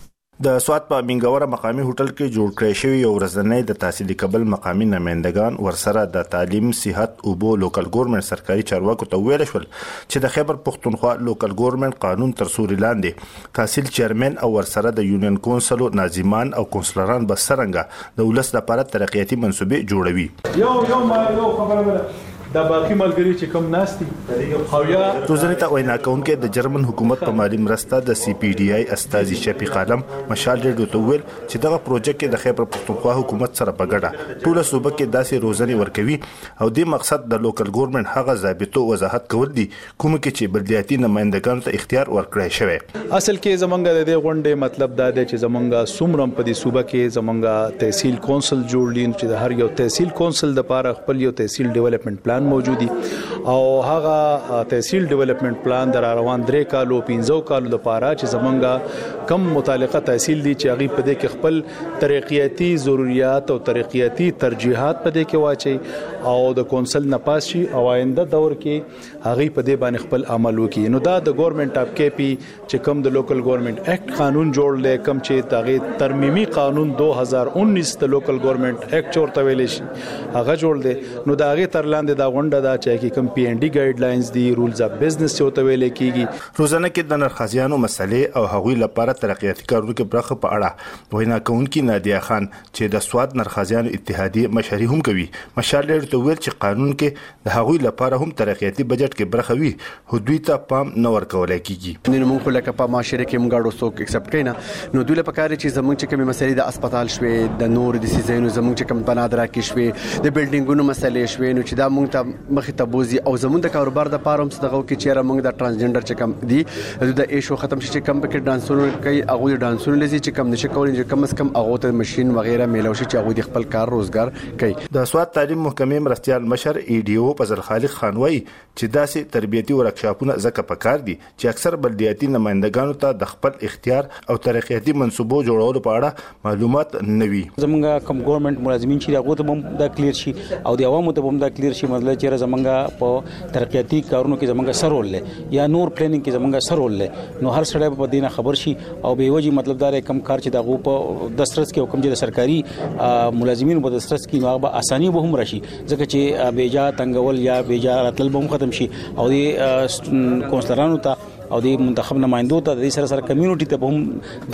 [SPEAKER 13] د سوات په منګوره مقامی هوټل کې جوړ کړی شوی یو ورځنی د تحصیلي قبل مقامی نمائندگان ورسره د تعلیم، صحت او بو لوکل ګورنمنت سرکاري چارواکو ته ویل شول چې د خیبر پښتونخوا لوکل ګورنمنت قانون تر سوري لاندې تحصیل چیرمن او ورسره د یونین کونسل ناظمان او کونسلران به څنګه د ولس لپاره ترقیاتي منصوبې جوړوي.
[SPEAKER 17] یو خبره د باقي ملګری چې کوم ناشتي او یا
[SPEAKER 13] روزنه ته وینا کوونکې د جرمن حکومت په مالی مرسته د سی پی ډی آی استاذي شفیق عالم مشال ریډیو ته ویل چې دغه پروژه کې د خیبر پښتونخوا حکومت سره په ګډه ټول صوبه کې داسې روزنه ورکوي او د مقصد د لوکل ګورنمنت هغه ضابطو وضاحت کول دي کوم کې چې بلدیاتي نمائندګانو ته اختیار ورکړی شوی.
[SPEAKER 17] اصل کې زمونږ د دې غونډې مطلب دا دی چې زمونږ سومرم په دې صوبه کې زمونږ تحصیل کونسل جوړ لین چې د هر یو تحصیل کونسل د لپاره خپل یو تحصیل ډیولپمنٹ پلان موجود دی او هغه تحصیل ډیولپمنٹ پلان در روان 3 کالو 15 کالو لپاره چې زمونږ کم متعلقه تحصیل دي چې هغه په دې کې خپل ترقیاتي ضرورت او ترقیاتي ترجیحات په دې کې واچي او د کونسل نه پاس شي او آینده دور کې هغه په دې باندې خپل عمل وکړي. نو دا د ګورنمنت اف کې پی چې کم د لوکل ګورنمنت ایکټ قانون جوړ لې کم چې دغه ترمیمي قانون 2019 د لوکل ګورنمنت ایکټ چورته ویلې شي هغه جوړ دې. نو دا هغه تر لاندې دا غونډه دا چې کوم پی ان ډي ګایډ لاینز دي رولز اف بزنس چورته ویلې کیږي.
[SPEAKER 13] روزانه کې د نرخازیانو مسلې او هغوی لپاره ترقیاتي کارونو کې برخه په اړه وینا کوونکی نادیه خان چې د سواد نرخازیانو اتحادیه مشري هم کوي مشال ته ویل چې قانون کې د هغوی لپاره هم ترقیاتي بجټ کې برخه وي خو دوی ته پام نه ورکول کیږي.
[SPEAKER 18] نن موږ لکه په معاشره کې موږ غاړو څوک ایکسپټ کینا نو دوی لپاره کار چې زموږ چې کومه مسلې د هسپتال شوي د نور د سيزونو زموږ چې کوم بنادرا کې شوي د بلډینګونو مسلې شوي نو چې دا موږ ته مخې ته بوزي او زموږ د کاروبار د پاره هم څه کې چیرې موږ د ترانسجنډر چې کم دي د ایشو ختم شي چې کم پکې ډانسونو کوي هغه ډانسونو لذي چې کم نشي کولای چې کم از کم هغه ته ماشين وغیرہ میلاو شي چې هغه د خپل کار روزګار کوي.
[SPEAKER 13] د سواد تعلیم محکمې مرستيال مشر ای ډی او فضل خالق خان وایي چې داسې تربیتي ورکشاپونه زکه پکار دي چې اکثر بلدیاتي نمائندګانو ته د خپل اختیار او ترقیاتي منصوبو جوړولو په اړه معلومات نه وي.
[SPEAKER 19] زمونږ کوم ګورنمنت ملازمین چې هغه ته هم دا کلیر شي او د عوامو ته هم دا کلیر شي مطلب چې زمونږ په ترقیاتي کارونو کې زمونږ سرول لې یا نور پلانینګ کې زمونږ سرول لې نو هر سړی په دینه خبر شي او به وجه مطلب دا کم کار چې دغه په دسترس کې حکم چې د سرکاري ملازمین په دسترس کې هغه به اساني به هم راشي ځکه چې بیجا تنګول یا بیجا راتل به هم ختم شي او د کونسلرانو ته او د منتخب نمائندو ته د سره کمیونټي ته هم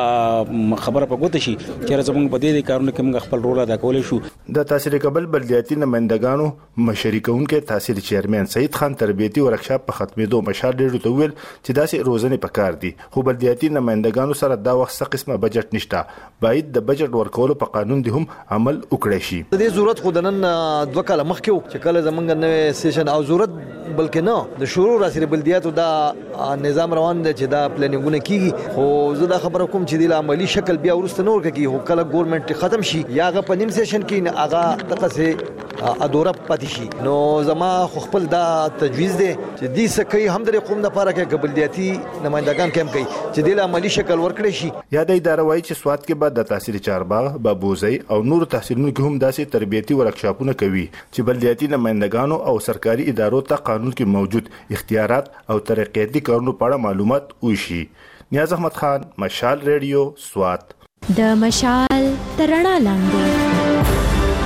[SPEAKER 19] دا خبره پګوت شي چې زموږ په دې کارونو کې موږ خپل رول ادا کولای شو.
[SPEAKER 13] د تحصیل قبل بلدیاتي نمائندګانو مشري کوونکې تحصیل چیرمن سید خان تربیتي ورکشاپ په ختمېدو مشال ډېر ته ویل چې داسې روزنه پکار دي خو بلدیاتي نمائندګانو سره دا وخت څه قسمه بجټ نشته باید د بجټ ورکولو په قانون دي هم عمل وکړي شي.
[SPEAKER 20] د دې ضرورت خو د نن 2 کال مخکې چې کله زمونږ نوې سیشن او ضرورت بلکې نه د شروع راسره بلدیاتو دا نظام روان دی چې دا پلانینګونه کیږي خو زه دا خبره کوم چې د عملی شکل بیا ورسته نور کوي هو کله ګورنمنت ختم شي یا غ په نیم سیشن کې هغه دغه سه ادوره پاتې شي نو زما خپل دا تجویز دی چې دې سکه هم د قوم لپاره کې بلدیاتي نمائندگان کم کوي چې د عملی شکل ورکړي شي.
[SPEAKER 13] یا د اداره وایي چې سواد کې بعد د تحصیل چارباغ بابوزي او نور تحصیلونو کې هم داسې تربیتي ورکشاپونه کوي چې بلدیاتي نمائندگانو او سرکاري ادارو ته قانون کې موجود اختیارات او ترقیاتي کارونو په اړه معلومات وشي. نیاز احمد خان مشال ریډیو سوات.
[SPEAKER 15] د مشال ترڼا لاندې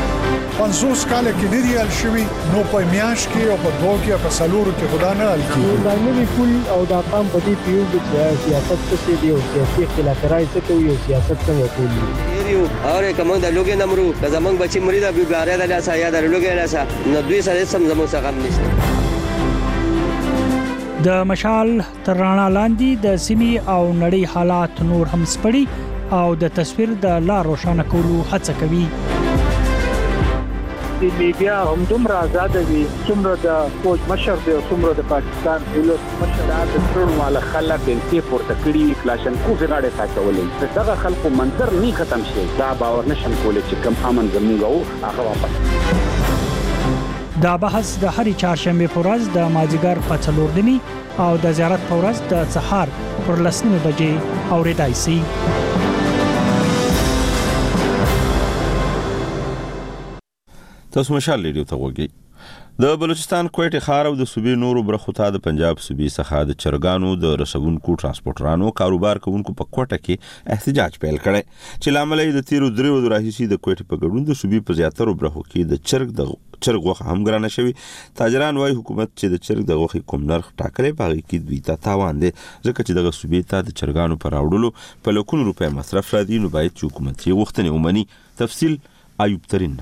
[SPEAKER 21] 50 کال کې دی ریال شوی نو په میاش کې او په دوه کې په سالورو کې خدا نه حل کیږي.
[SPEAKER 23] دا نوی پول او دا قام په دې پیو چې سیاست څه دی او سیاسي اختلافات څه کوي او سیاست څنګه کوي
[SPEAKER 25] یو اور کوم د لوګي نمرو که زمنګ بچي مریدا بیګاره د لاسه یا د لوګي لاسه نو دوی سره سم زمو څخه غم نشته.
[SPEAKER 11] د مشال ترڼا لاندې د سیمې او نړۍ حالات نور هم سپړي او د تصویر د لا روښانه کولو هڅه کوي.
[SPEAKER 23] د میډیا همدومره آزاد وي څومره د فوج مشر دی او څومره د پاکستان دولت مشر د ټول والا خلک بلکې پورته کړي کلاشنکوف غاړه ساتولې دغه خلکو منظر نه ختم شي دا باور نشم کولای چې کوم امن زموږ او هغه واپس
[SPEAKER 2] دا بحث د هرې چهارشنبه په ورځ د مازیګر په 4:30 او د زیارت په ورځ د سهار پر 10:00 بجې اوریدای شي.
[SPEAKER 1] تاسو مشال ریډیو ته وګورئ. د بلوچستان کوټه خار او د صوبې نورو برخو ته د پنجاب صوبې څخه د چرګانو د رسونکو ترانسپورټرانو کاروبار کوونکو په کوټه کې احتجاج پیل کړي چې لامل یې د تیرو دریو راهیسي د کوټه په ګډون د صوبې په زیاتره برخو کې د چرګ غوښه هم ګرانه شوی. تاجران وايي حکومت چې د چرګ د غوښې کوم نرخ ټاکلې باغی کې دوی ته تاوان دي ځکه چې دغه صوبې ته د چرګانو پر راوړلو په لکونو روپیا مصرف را دي نو باید چې حکومت یې غوښتنې ومني. تفصیل ایوب ترین.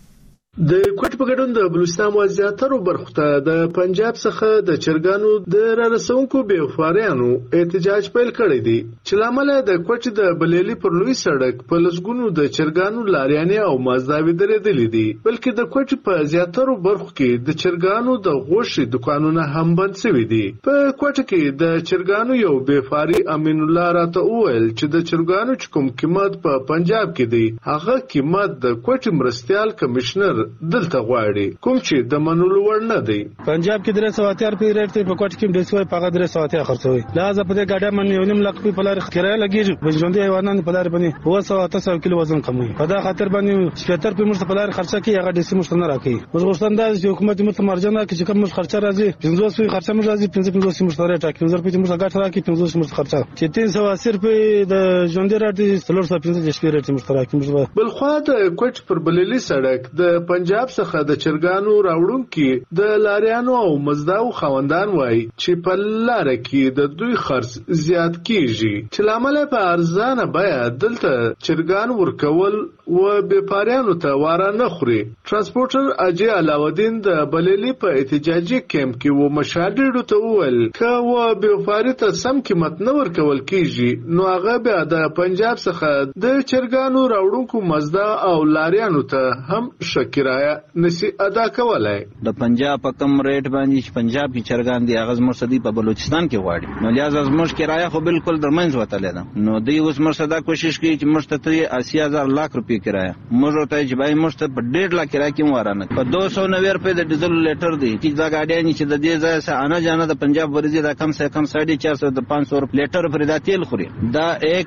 [SPEAKER 3] د کوټ په ګډون د بلوچستان وزارتونو برخو ته د پنجاب څخه د چرګانو د رسونکو بیوفاریانو احتجاج پیل کړی دی چې لامل د کوټ د بلیلی پر لوی سړک په لسګونو د چرګانو لاریانې او مازداوی درېدلې دي بلکې د کوټ په زیاترو برخو کې د چرګانو د غوښې دکانونه هم بند شوي دي. په کوټ کې د چرګانو یو بیوفاري امین الله راته وویل چې د چرګانو کوم قیمت په پنجاب کې دی هغه قیمت د کوټ مرستيال کمشنر دلته غواړي کوم چې د منلو وړ نه دی.
[SPEAKER 4] پنجاب کې 380 روپۍ ریټ ته په کوټ کې ډیسوي په 380 خرڅوي لہذا په دې گاډه من 1.5 لک په لار کرایه لګیږي بجوندې حیوانات په لار باندې 200 کیلو وزن کموي په دا خاطر باندې 70 په مرسته په لار خرڅه کوي هغه ډیسي مشت نه راکړي. موږ غوښتنه ده چې حکومت مرسته مرجانه کې چې کوم مش خرچه راځي 500 خرچه مش راځي 550 مشت راټا 500 روپۍ مشت غاټ راکړي 500 مشت خرچه چې 380 روپۍ د ژوندې راټي 350 شپې راټي مشت راکړي.
[SPEAKER 3] بل خو د کوټ پر بللی سړک د پنجاب څخه د چرګانو راوړونکي د لاریانو او مزداو خوندان وای چې په لار کې د دوی خرڅ زیات کیږي چې لامل په ارزانه بیا دلته چرګان ورکول و بیپاریانو ته واره نه خوري. ترانسپورټر اجي علاودین د بلیلی په احتجاجي کیمپ کې و مشاهدینو ته وویل ک و بیپاری ته سم قیمت نه ورکول کیږي نو هغه بیا د پنجاب څخه د چرګانو راوړونکو مزدا او لاریانو ته هم شکرایه نسی ادا کولای.
[SPEAKER 6] د پنجاب په کم ریټ باندې چې پنجاب کې چرګان دی هغه مرسدي په بلوچستان کې واړي نو لہذا زموږ کرایه خو بالکل درمنځ وتلې ده نو دوی اوس مرسدا کوشش کوي چې مرسته 80000 لک روپۍ کرایه موږ ته چې بای مرسته په 1.5 لک کرایه کې ورانه په 290 روپۍ د ډیزل لیټر دی چې دا ګاډیان چې د دې ځای سره انا جانا د پنجاب ورزي دا کم سے کم 450 د 500 لیټر پر دا تیل خوري دا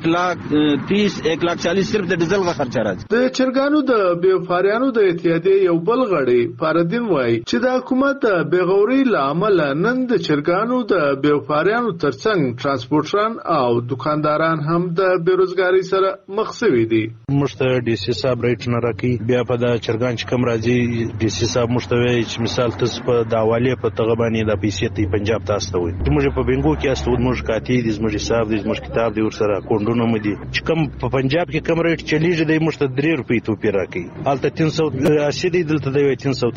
[SPEAKER 6] 130 140 صرف د ډیزل غا خرچه راځي.
[SPEAKER 3] د چرګانو د بیوفاریانو د اتحادیې یو بل غړي فردین وای چې د حکومت د بیغوري لامل نن د چرګانو د بیوفاریانو ترڅنګ ترانسپورټران او دکانداران هم د بیروزګاری سره مخ شوي دي.
[SPEAKER 4] مشته ډي سي صاحب ریټ نه راکې بیا په د چرګان چې کم راځي ډي سي صاحب مشتوي چې مثال تاسو په داواله په تغه باندې د پیسې ته پنجاب تاسو ته وي موږ په بنګو کې استو موږ کاتی دي موږ حساب دي موږ کتاب دي ور سره کوندونه مدي چې کم په پنجاب کې کم ریټ چلیږي د مشته 3 روپۍ تو پی راکې حالت 380 دی دلته دی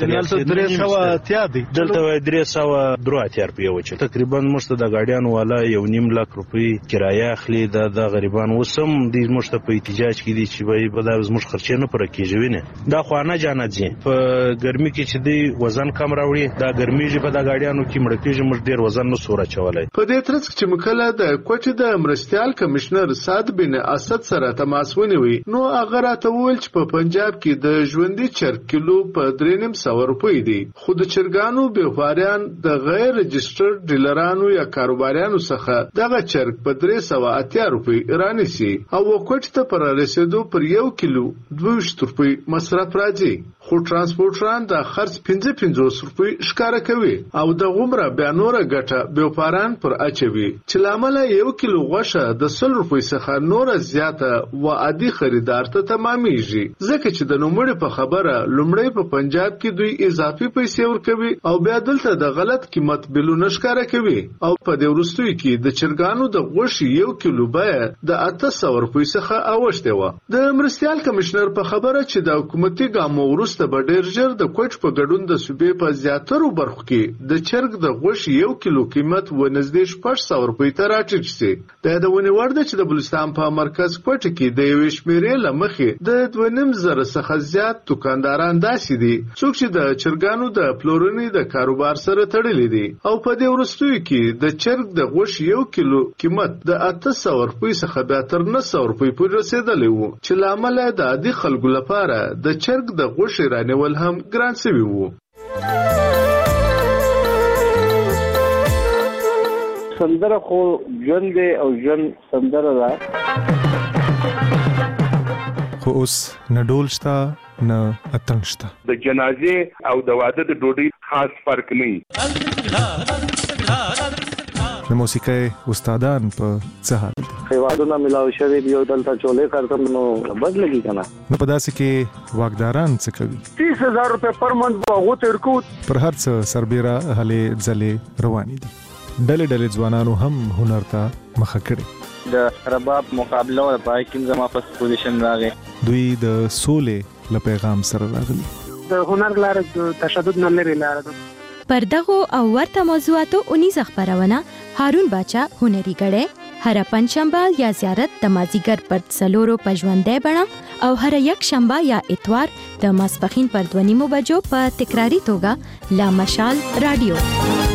[SPEAKER 4] 300 دی دلته 300 روپۍ وچه تقریبا مشته د ګاډیان والا 1.5 لک روپۍ کرایه اخلي د غریبان وسم د مشته په احتجاج کې دي چې وای په دا زموږ خرچې نه پر کېږي نه دا خوانه جانت دي په ګرمي کې چې دی وزن کم راوړي دا ګرمي چې په دا ګاډیانو کې مړ کېږي موږ ډیر وزن نو سوره چولای.
[SPEAKER 3] په دې ترڅ کې مکله د کوټ د مرستيال کمشنر سعد بن اسد سره تماس ونیوي نو هغه راته وویل چې په پنجاب کې د ژوندۍ چرګ کیلو په 3.5 روپۍ دی خو د چرګانو بیوفاریان د غیر رجسترډ ډیلرانو یا کاروباریانو څخه دغه چرګ په 380 روپۍ رانیسي او کوټ ته پر رسیدو پر 1 کیلو 200 روپۍ مصرف راځي خو ترانسپورټران د خرڅ 55 روپۍ ښکارا کوي او د غومره بیا نور ګټه بیوفاران پر اچوي چې لامل 1 کیلو غوښه د 100 روپۍ څخه نور زیاته و عادي خریدار ته تمامېږي ځکه چې د نومړي په خبره لومړی په پنجاب کې دوی اضافي پیسې ورکوي او بیا دلته د غلط قیمت بلونه ښکارا کوي او په دې وروستیو کې د چرګانو د غوښې 1 کیلو بیه د 800 روپۍ څخه اوښته و. د مرستيال کمشنر په خبره چې د حکومتي ګامو ورسته به ډیر ژر د کوټ په ګډون د صوبې په زیاترو برخو کې د چرګ د غوښې 1 کیلو قیمت و نږدې 600 روپۍ ته راټیټ شي. د ونیوړ د چې د بلوچستان په مرکز کوټ کې د یو شمیرې لمخې د 2.5 څخه زیات دکاندار مالداران داسې دي څوک چې د چرګانو د پلورنې د کاروبار سره تړلي دي او په دې وروستیو کې د چرګ د غوښې 1 کیلو قیمت د 800 روپۍ څخه بیا تر 900 روپۍ پورې رسیدلی وو چې لامل د عادي خلکو لپاره د چرګ د غوښې رانیول هم ګران شوي وو.
[SPEAKER 7] سندره خو ژوند دی او ژوند سندره ده
[SPEAKER 8] خو اوس نه ډول شته نه اتڼ شته.
[SPEAKER 9] د جنازې او د واده د ډوډۍ خاص فرق نه.
[SPEAKER 8] د موسیقۍ استادان په څه حال دي؟
[SPEAKER 7] خیوادونه ملاو شوی دی او دلته چولې کارتم نو بد لګي کنه.
[SPEAKER 8] نو په داسې کې واکداران څه کوي؟
[SPEAKER 7] 30000 روپے پر منټ باغو تیر کو
[SPEAKER 8] پر هر څه سربېره هلې ځلې روانې دي. ډلې ډلې ځوانانو هم هنر ته مخه کړي.
[SPEAKER 10] د رباب مقابله او پای کې زما په پوزیشن راغی.
[SPEAKER 8] دوی د سولې له پیغام سره راغلي.
[SPEAKER 12] د هنر لار د تشدد نه لري لار ده.
[SPEAKER 15] پر دغه او ورته موضوعاتو 19 خبرونه هارون باچا هنري غړې هر پنځشنبه یا زیارت د مازیګر پر څلورو پژوندې بڼه او هر یک شنبه یا اتوار د ماسپخین پر 2:30 بجو په تکراری توګه لا مشال رادیو.